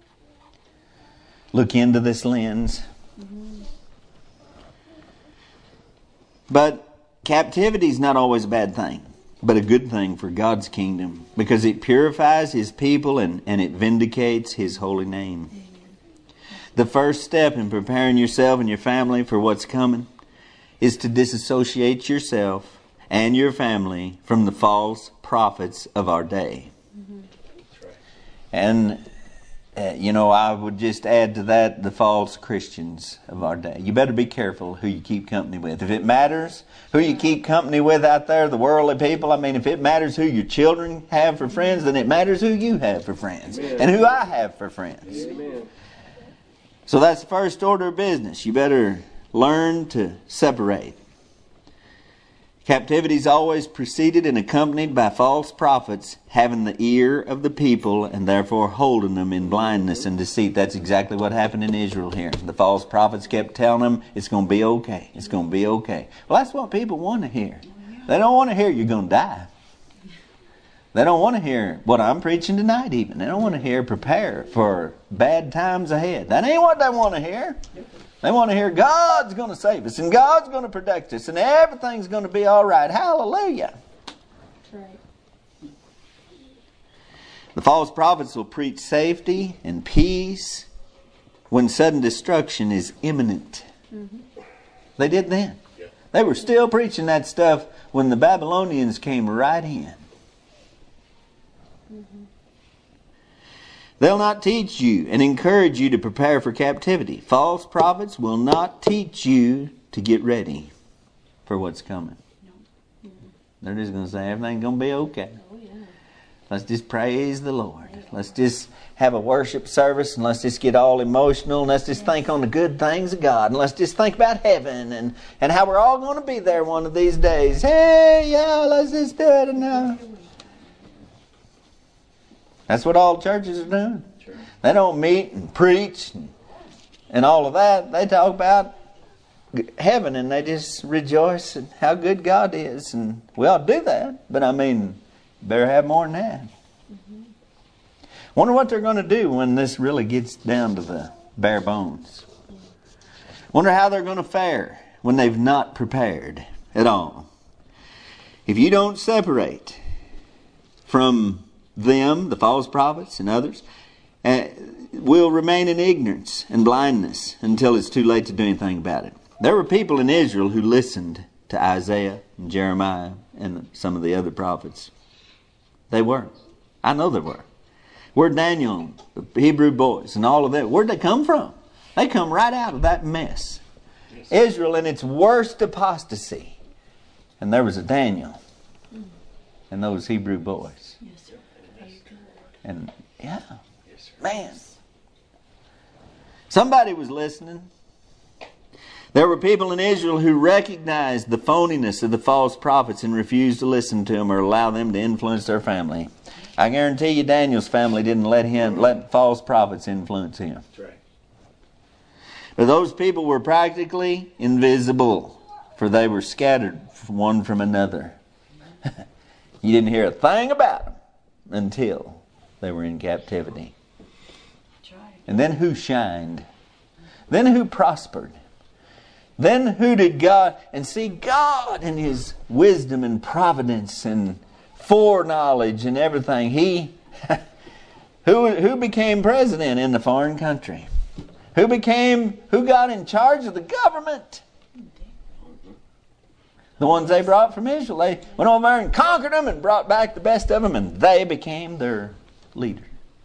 Look into this lens. Mm-hmm. But captivity is not always a bad thing, but a good thing for God's kingdom, because it purifies His people and, and it vindicates His holy name. Amen. The first step in preparing yourself and your family for what's coming is to disassociate yourself and your family from the false prophets of our day. Mm-hmm. That's right. And, uh, you know, I would just add to that the false Christians of our day. You better be careful who you keep company with. If it matters who you keep company with out there, the worldly people, I mean, if it matters who your children have for friends, then it matters who you have for friends. Amen. And who I have for friends. Amen. So that's the first order of business. You better learn to separate. Captivity is always preceded and accompanied by false prophets having the ear of the people and therefore holding them in blindness and deceit. That's exactly what happened in Israel here. The false prophets kept telling them it's going to be okay. It's going to be okay. Well, that's what people want to hear. They don't want to hear you're going to die. They don't want to hear what I'm preaching tonight even. They don't want to hear prepare for bad times ahead. That ain't what they want to hear. They want to hear God's going to save us and God's going to protect us and everything's going to be all right. Hallelujah. That's right. The false prophets will preach safety and peace when sudden destruction is imminent. Mm-hmm. They did then. Yep. They were still preaching that stuff when the Babylonians came right in. Mm-hmm. They'll not teach you and encourage you to prepare for captivity. False prophets will not teach you to get ready for what's coming. No. Mm-hmm. They're just going to say everything's going to be okay. Oh, yeah. Let's just praise the Lord. Let's just have a worship service and let's just get all emotional and let's just think on the good things of God and let's just think about heaven and, and how we're all going to be there one of these days. Hey, y'all, let's just do it now. That's what all churches are doing. Sure. They don't meet and preach and, and all of that. They talk about heaven and they just rejoice at how good God is. And we ought to do that. But I mean, better have more than that. Mm-hmm. Wonder what they're going to do when this really gets down to the bare bones. Wonder how they're going to fare when they've not prepared at all. If you don't separate from them, the false prophets and others, uh, will remain in ignorance and blindness until it's too late to do anything about it. There were people in Israel who listened to Isaiah and Jeremiah and some of the other prophets. They were. I know they were. Where Daniel, the Hebrew boys, and all of that, where'd they come from? They come right out of that mess. Yes. Israel in its worst apostasy. And there was a Daniel and those Hebrew boys. Yes, sir. And yeah, Yes, sir. man. Somebody was listening. There were people in Israel who recognized the phoniness of the false prophets and refused to listen to them or allow them to influence their family. I guarantee you Daniel's family didn't let him let false prophets influence him. That's right. But those people were practically invisible, for they were scattered one from another. You didn't hear a thing about them until they were in captivity. That's right. And then who shined? Then who prospered? Then who did God, and see God in His wisdom and providence and foreknowledge and everything. He, who, who became president in the foreign country? Who became, who got in charge of the government? The ones they brought from Israel. They went over there and conquered them and brought back the best of them, and they became their leader.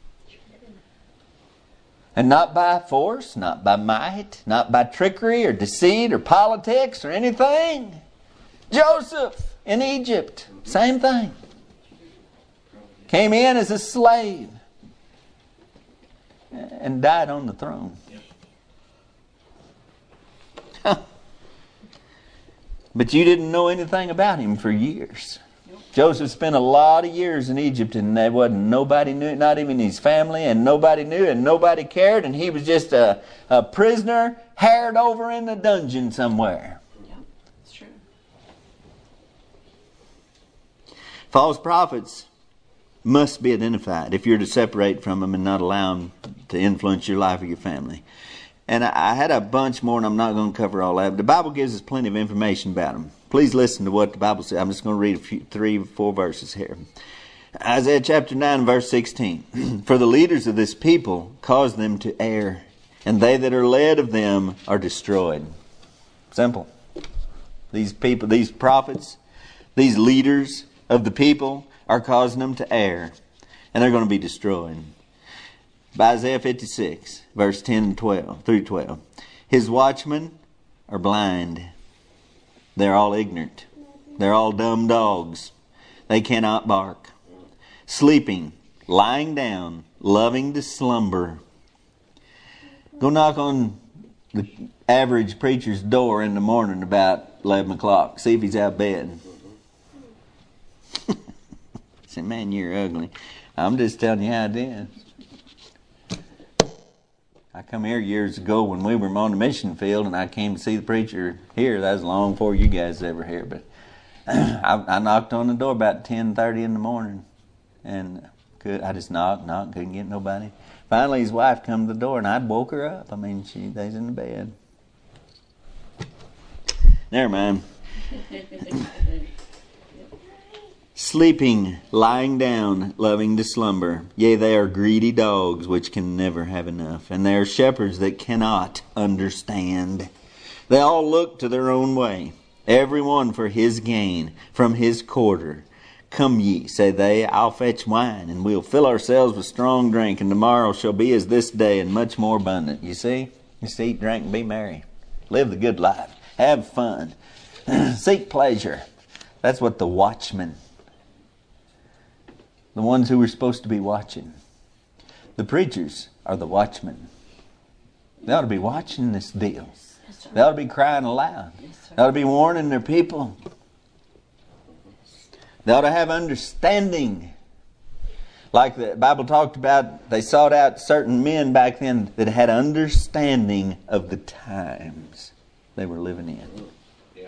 And not by force, not by might, not by trickery or deceit or politics or anything. Joseph in Egypt, same thing. Came in as a slave and died on the throne. But you didn't know anything about him for years. Joseph spent a lot of years in Egypt and there wasn't nobody knew, not even his family, and nobody knew and nobody cared, and he was just a, a prisoner hired over in the dungeon somewhere. Yeah, that's true. False prophets must be identified if you're to separate from them and not allow them to influence your life or your family. And I, I had a bunch more and I'm not going to cover all that. But the Bible gives us plenty of information about them. Please listen to what the Bible says. I'm just going to read a few, three, four verses here. Isaiah chapter nine, verse sixteen. For the leaders of this people cause them to err, and they that are led of them are destroyed. Simple. These people, these prophets, these leaders of the people are causing them to err, and they're going to be destroyed. By Isaiah fifty-six, verse ten and twelve through twelve. His watchmen are blind. They're all ignorant. They're all dumb dogs. They cannot bark. Sleeping, lying down, loving to slumber. Go knock on the average preacher's door in the morning about eleven o'clock. See if he's out of bed. Say, man, you're ugly. I'm just telling you how it is. I come here years ago when we were on the mission field, and I came to see the preacher here. That was long before you guys ever here. But I, I knocked on the door about ten thirty in the morning, and could, I just knocked, knocked, couldn't get nobody. Finally, his wife come to the door, and I'd woke her up. I mean, she they's in the bed. Never mind. Sleeping, lying down, loving to slumber. Yea, they are greedy dogs which can never have enough. And they are shepherds that cannot understand. They all look to their own way. every one for his gain, from his quarter. Come ye, say they, I'll fetch wine, and we'll fill ourselves with strong drink, and tomorrow shall be as this day, and much more abundant. You see? Just eat, drink, and be merry. Live the good life. Have fun. Seek pleasure. That's what the watchmen, the ones who were supposed to be watching. The preachers are the watchmen. They ought to be watching this deal. Yes, They ought to be crying aloud. Yes, They ought to be warning their people. They ought to have understanding. Like the Bible talked about, they sought out certain men back then that had understanding of the times they were living in. Yeah.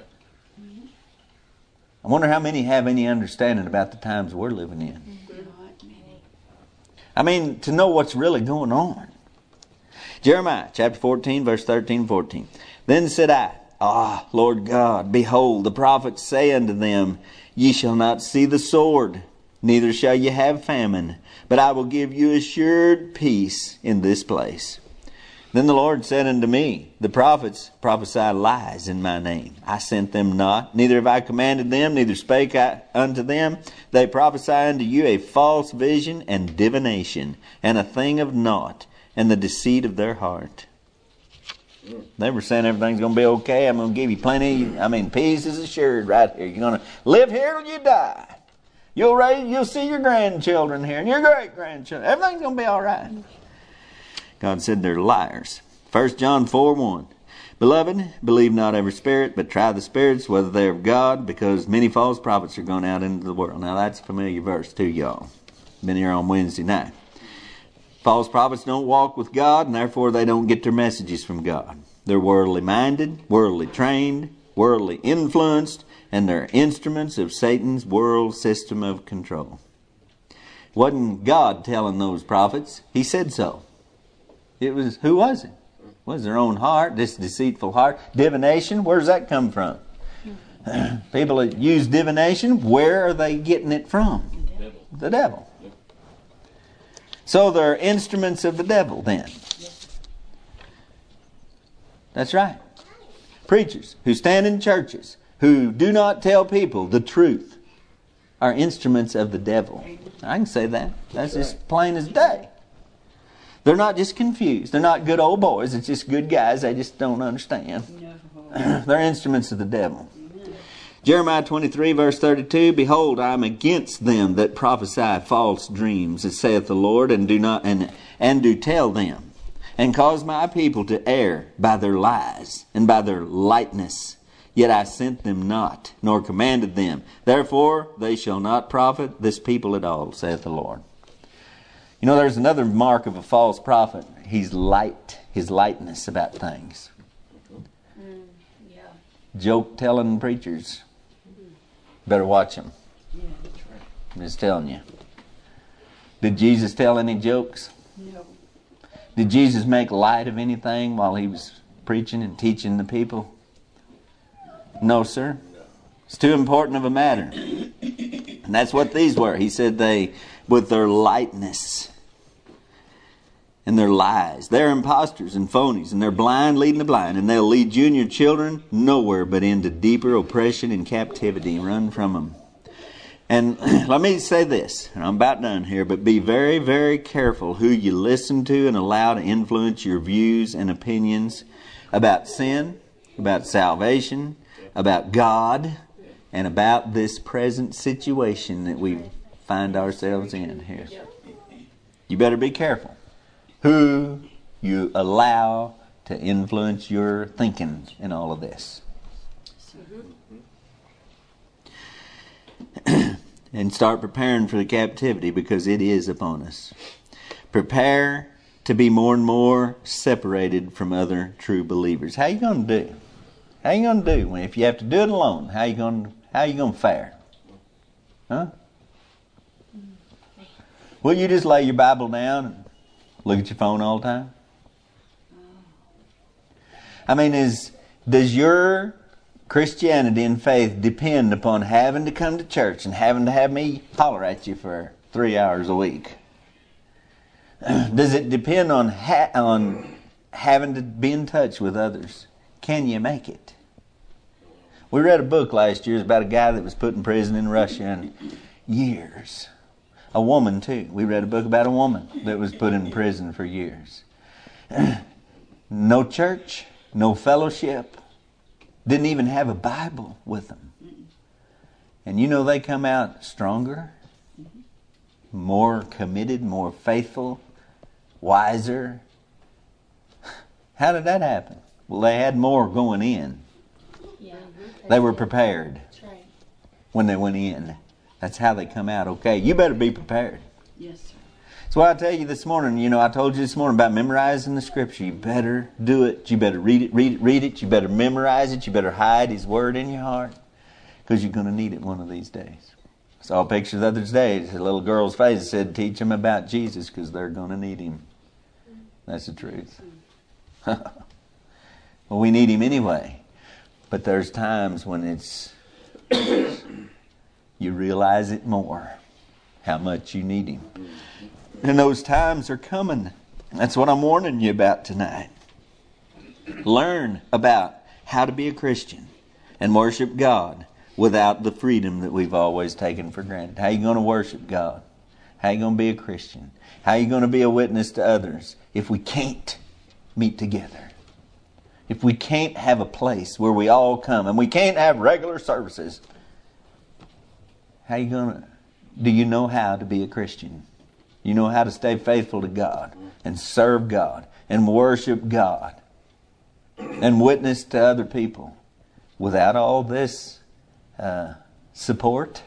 I wonder how many have any understanding about the times we're living in. Not many. I mean, to know what's really going on. Jeremiah chapter fourteen, verse thirteen and fourteen. Then said I, Ah, Lord God, behold, the prophets say unto them, Ye shall not see the sword, neither shall ye have famine, but I will give you assured peace in this place. Then the Lord said unto me, The prophets prophesy lies in my name. I sent them not, neither have I commanded them, neither spake I unto them. They prophesy unto you a false vision and divination, and a thing of naught, and the deceit of their heart. They were saying everything's going to be okay. I'm going to give you plenty. I mean, peace is assured right here. You're going to live here till you die. You'll raise, you'll see your grandchildren here and your great-grandchildren. Everything's going to be all right. God said they're liars. First John four one. Beloved, believe not every spirit, but try the spirits, whether they're of God, because many false prophets are gone out into the world. Now, that's a familiar verse too, y'all. Been here on Wednesday night. False prophets don't walk with God, and therefore they don't get their messages from God. They're worldly minded, worldly trained, worldly influenced, and they're instruments of Satan's world system of control. Wasn't God telling those prophets? He said so. It was, who was it? It was their own heart, this deceitful heart. Divination, where does that come from? People that use divination, where are they getting it from? The devil. The devil. So they're instruments of the devil then. That's right. Preachers who stand in churches, who do not tell people the truth, are instruments of the devil. I can say that. That's just plain as day. They're not just confused. They're not good old boys. It's just good guys. They just don't understand. No. They're instruments of the devil. Jeremiah twenty-three, verse thirty-two, Behold, I am against them that prophesy false dreams, as saith the Lord, and do not and, and do tell them, and cause my people to err by their lies, and by their lightness. Yet I sent them not, nor commanded them. Therefore they shall not profit this people at all, saith the Lord. You know, there's another mark of a false prophet. He's light, his lightness about things. Mm, yeah. Joke-telling preachers. Better watch them. Yeah, that's right. I'm just telling you. Did Jesus tell any jokes? No. Did Jesus make light of anything while he was preaching and teaching the people? No, sir. It's too important of a matter. And that's what these were. He said they, with their lightness and their lies, they're imposters and phonies, and they're blind leading the blind, and they'll lead you and your children nowhere but into deeper oppression and captivity. Run from them. And let me say this, and I'm about done here, but be very, very careful who you listen to and allow to influence your views and opinions about sin, about salvation, about God, and about this present situation that we find ourselves in here. You better be careful who you allow to influence your thinking in all of this. And start preparing for the captivity, because it is upon us. Prepare to be more and more separated from other true believers. How you going to do? How you going to do if you have to do it alone? How you going to, how you going to fare? Huh? Will you just lay your Bible down and look at your phone all the time? I mean, is does your Christianity and faith depend upon having to come to church and having to have me holler at you for three hours a week? Does it depend on ha- on having to be in touch with others? Can you make it? We read a book last year about a guy that was put in prison in Russia and years. A woman too. We read a book about a woman that was put in prison for years. No church, no fellowship. Didn't even have a Bible with them. And you know they come out stronger, more committed, more faithful, wiser. How did that happen? Well, they had more going in. Yeah. They were prepared That's right. when they went in. That's how they come out okay. You better be prepared. Yes, sir. That's why I tell you this morning, you know, I told you this morning about memorizing the Scripture. You better do it. You better read it, read it, read it. You better memorize it. You better hide His Word in your heart, because you're going to need it one of these days. I saw a picture the other day. A little girl's face. It said, teach them about Jesus, because they're going to need Him. That's the truth. Well, we need Him anyway. But there's times when it's you realize it more, how much you need Him. And those times are coming. That's what I'm warning you about tonight. Learn about how to be a Christian and worship God without the freedom that we've always taken for granted. How are you going to worship God? How are you going to be a Christian? How are you going to be a witness to others if we can't meet together? If we can't have a place where we all come and we can't have regular services? How are you going to... Do you know how to be a Christian? You know how to stay faithful to God and serve God and worship God and witness to other people without all this uh, support?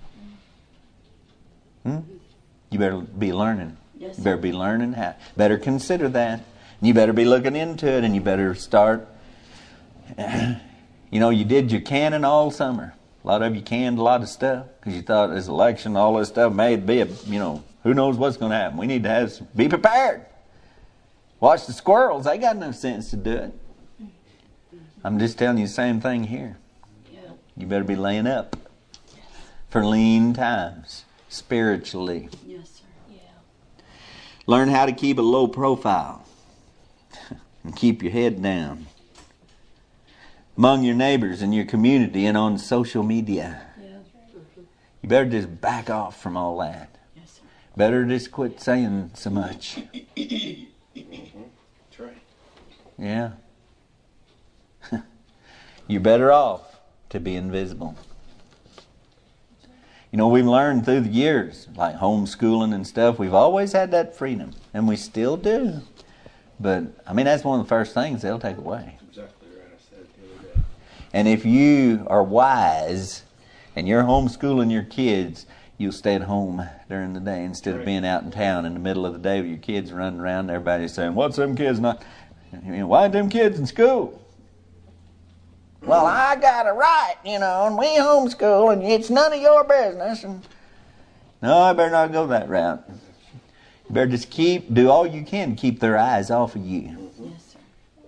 Hmm? You better be learning. Yes, You better be learning how. Better consider that. You better be looking into it, and you better start. You know, you did your canning all summer. A lot of you canned a lot of stuff because you thought this election, all this stuff may be a, you know, who knows what's going to happen. We need to have some, be prepared. Watch the squirrels. They got no sense to do it. I'm just telling you the same thing here. Yeah. You better be laying up for lean times spiritually. Yes, sir. Yeah. Learn how to keep a low profile and keep your head down among your neighbors and your community and on social media. Yeah. You better just back off from all that. Yes, sir. Better just quit saying so much. That's right. Yeah. You're better off to be invisible. You know, we've learned through the years, like homeschooling and stuff, we've always had that freedom, and we still do. But, I mean, that's one of the first things they'll take away. Exactly right. I said it the other day. And if you are wise and you're homeschooling your kids, you'll stay at home during the day instead of being out in town in the middle of the day with your kids running around and everybody's saying, what's them kids not... You know, why aren't them kids in school? Well, I got it right, you know, and we homeschool, and it's none of your business. And no, I better not go that route. You better just keep, do all you can to keep their eyes off of you. Yes, sir.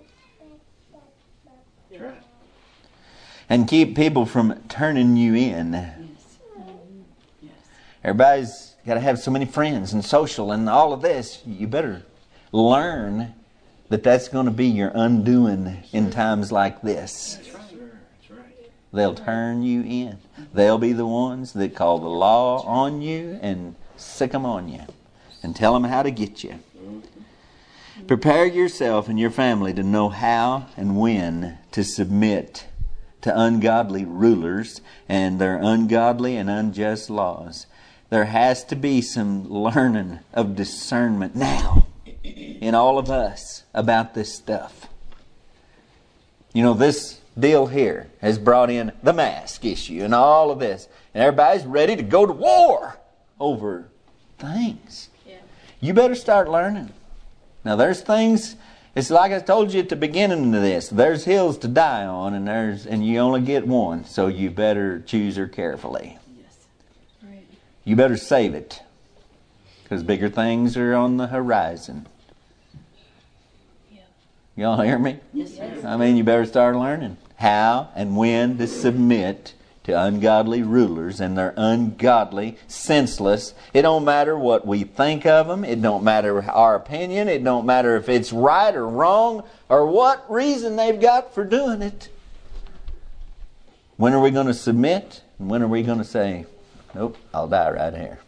That's right. And keep people from turning you in. Yes. Mm-hmm. Yes. Everybody's got to have so many friends and social and all of this. You better learn that that's going to be your undoing in times like this. That's right. That's right. They'll turn you in. They'll be the ones that call the law on you and sick them on you and tell them how to get you. Prepare yourself and your family to know how and when to submit to ungodly rulers and their ungodly and unjust laws. There has to be some learning of discernment now in all of us about this stuff. You know, this deal here has brought in the mask issue and all of this. And everybody's ready to go to war over things. Yeah. You better start learning. Now there's things, it's like I told you at the beginning of this, there's hills to die on and there's and you only get one. So you better choose her carefully. Yes. Right. You better save it. Because bigger things are on the horizon. Yeah. Y'all hear me? Yes, sir. I mean, you better start learning how and when to submit to ungodly rulers and their ungodly, senseless. It don't matter what we think of them. It don't matter our opinion. It don't matter if it's right or wrong or what reason they've got for doing it. When are we going to submit? And when are we going to say, nope, I'll die right here?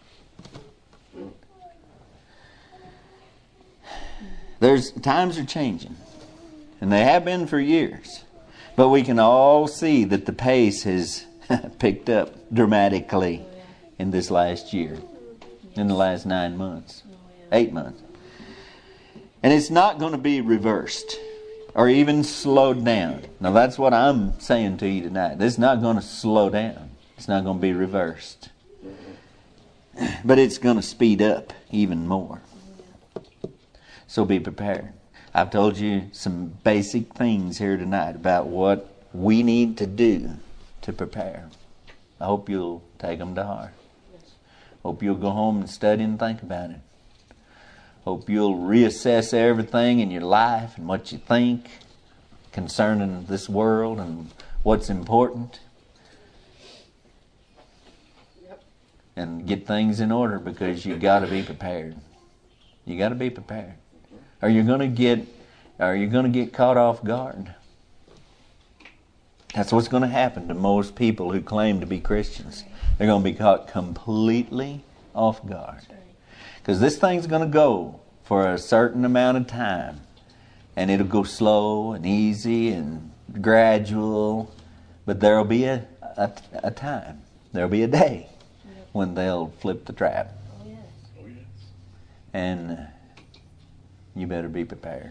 There's times are changing, and they have been for years. But we can all see that the pace has picked up dramatically in this last year, in the last nine months, eight months. And it's not going to be reversed or even slowed down. Now that's what I'm saying to you tonight. It's not going to slow down. It's not going to be reversed. But it's going to speed up even more. So be prepared. I've told you some basic things here tonight about what we need to do to prepare. I hope you'll take them to heart. Hope you'll go home and study and think about it. Hope you'll reassess everything in your life and what you think concerning this world and what's important. Yep. And get things in order, because you got to be prepared. You got to be prepared. Or you're going to get, or you're going to get caught off guard. That's what's going to happen to most people who claim to be Christians. They're going to be caught completely off guard. Because this thing's going to go for a certain amount of time. And it'll go slow and easy and gradual. But there'll be a, a, a time. There'll be a day when they'll flip the trap. Oh, yes. Oh, yes. And you better be prepared.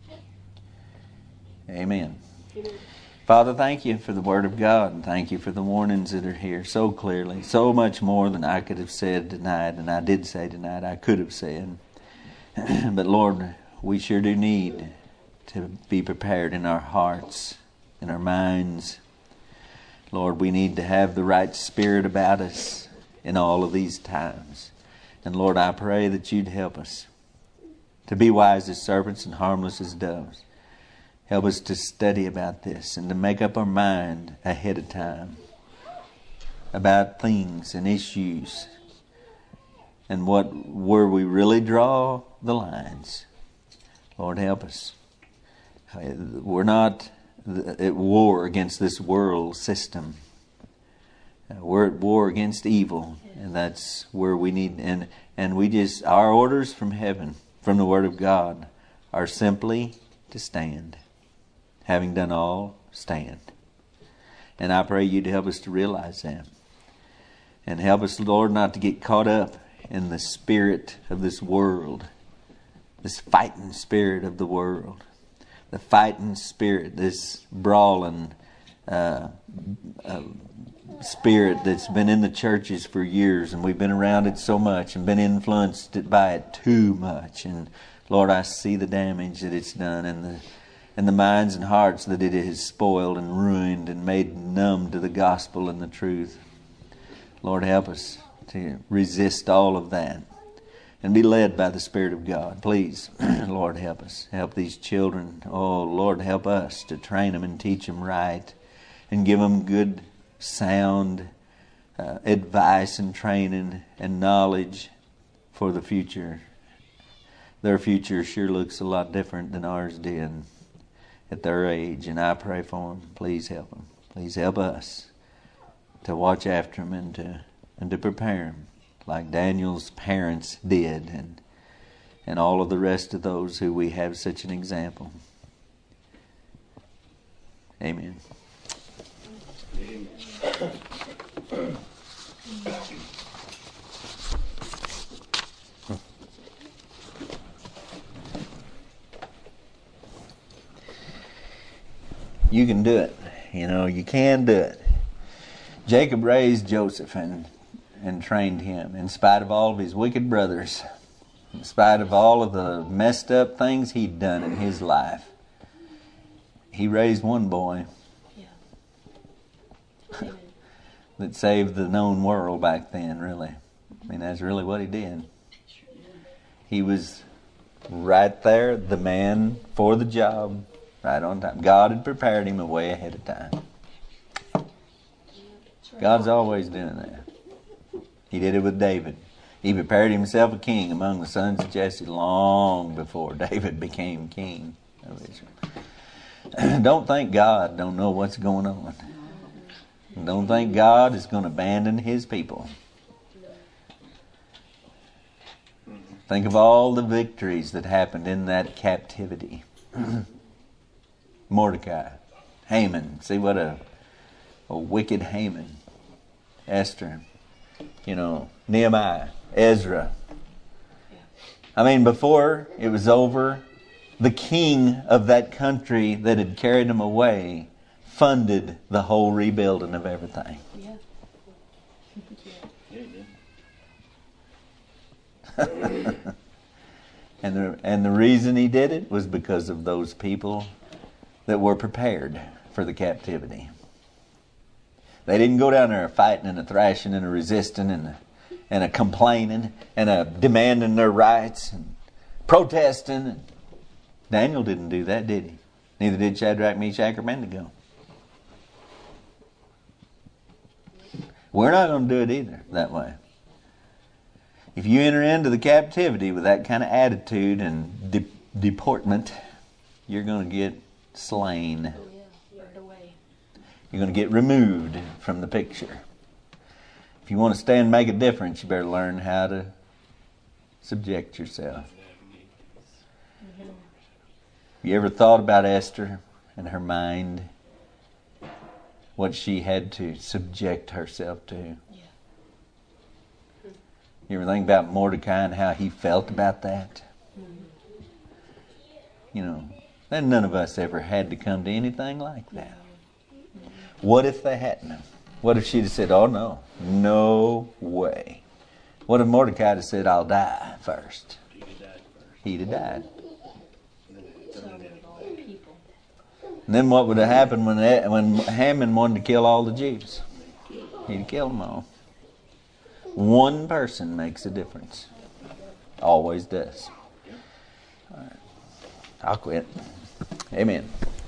Amen. Amen. Father, thank you for the Word of God, and thank you for the warnings that are here so clearly, so much more than I could have said tonight, and I did say tonight, I could have said. But Lord, we sure do need to be prepared in our hearts, in our minds. Lord, we need to have the right spirit about us in all of these times. And Lord, I pray that you'd help us to be wise as serpents and harmless as doves. Help us to study about this and to make up our mind ahead of time about things and issues and what where we really draw the lines. Lord, help us. We're not at war against this world system. We're at war against evil, and that's where we need, and and we just, our orders from heaven, from the Word of God, are simply to stand. Having done all, stand. And I pray you to help us to realize that. And help us, Lord, not to get caught up in the spirit of this world. This fighting spirit of the world. The fighting spirit, this brawling uh, uh, spirit that's been in the churches for years. And we've been around it so much and been influenced by it too much. And Lord, I see the damage that it's done and the and the minds and hearts that it has spoiled and ruined and made numb to the gospel and the truth. Lord, help us to resist all of that and be led by the Spirit of God. Please, Lord, help us. Help these children. Oh, Lord, help us to train them and teach them right and give them good, sound uh, advice and training and knowledge for the future. Their future sure looks a lot different than ours did at their age, and I pray for them. Please help them. Please help us to watch after them and to and to prepare them like Daniel's parents did, and and all of the rest of those who we have such an example. Amen. Amen. You can do it. You know, you can do it. Jacob raised Joseph and, and trained him in spite of all of his wicked brothers, in spite of all of the messed up things he'd done in his life. He raised one boy Yeah. that saved the known world back then, really. I mean, that's really what he did. He was right there, the man for the job. Right on time. God had prepared him a way ahead of time. God's always doing that. He did it with David. He prepared himself a king among the sons of Jesse long before David became king of Israel. Don't think God don't know what's going on. Don't think God is going to abandon His people. Think of all the victories that happened in that captivity. Mordecai, Haman. See what a, a wicked Haman. Esther. You know, Nehemiah, Ezra. I mean, before it was over, the king of that country that had carried them away funded the whole rebuilding of everything. Yeah. Yeah, he did. And the, and the reason he did it was because of those people that were prepared for the captivity. They didn't go down there fighting and a thrashing and a resisting and a, and a complaining and a demanding their rights and protesting. And Daniel didn't do that, did he? Neither did Shadrach, Meshach, or Abednego. We're not going to do it either that way. If you enter into the captivity with that kind of attitude and de- deportment, you're going to get slain. Oh, yeah. Burned away. You're going to get removed from the picture. If you want to stand and make a difference, you better learn how to subject yourself. Mm-hmm. You ever thought about Esther and her mind? What she had to subject herself to? Yeah. You ever think about Mordecai and how he felt about that? Mm-hmm. You know, and none of us ever had to come to anything like that. What if they hadn't? What if she'd have said, oh no, no way. What if Mordecai had said, I'll die first? He'd have died first. He'd have died. So would all the people. And then what would have happened when when Haman wanted to kill all the Jews? He'd kill them all. One person makes a difference. Always does. All right. I'll quit. Amen.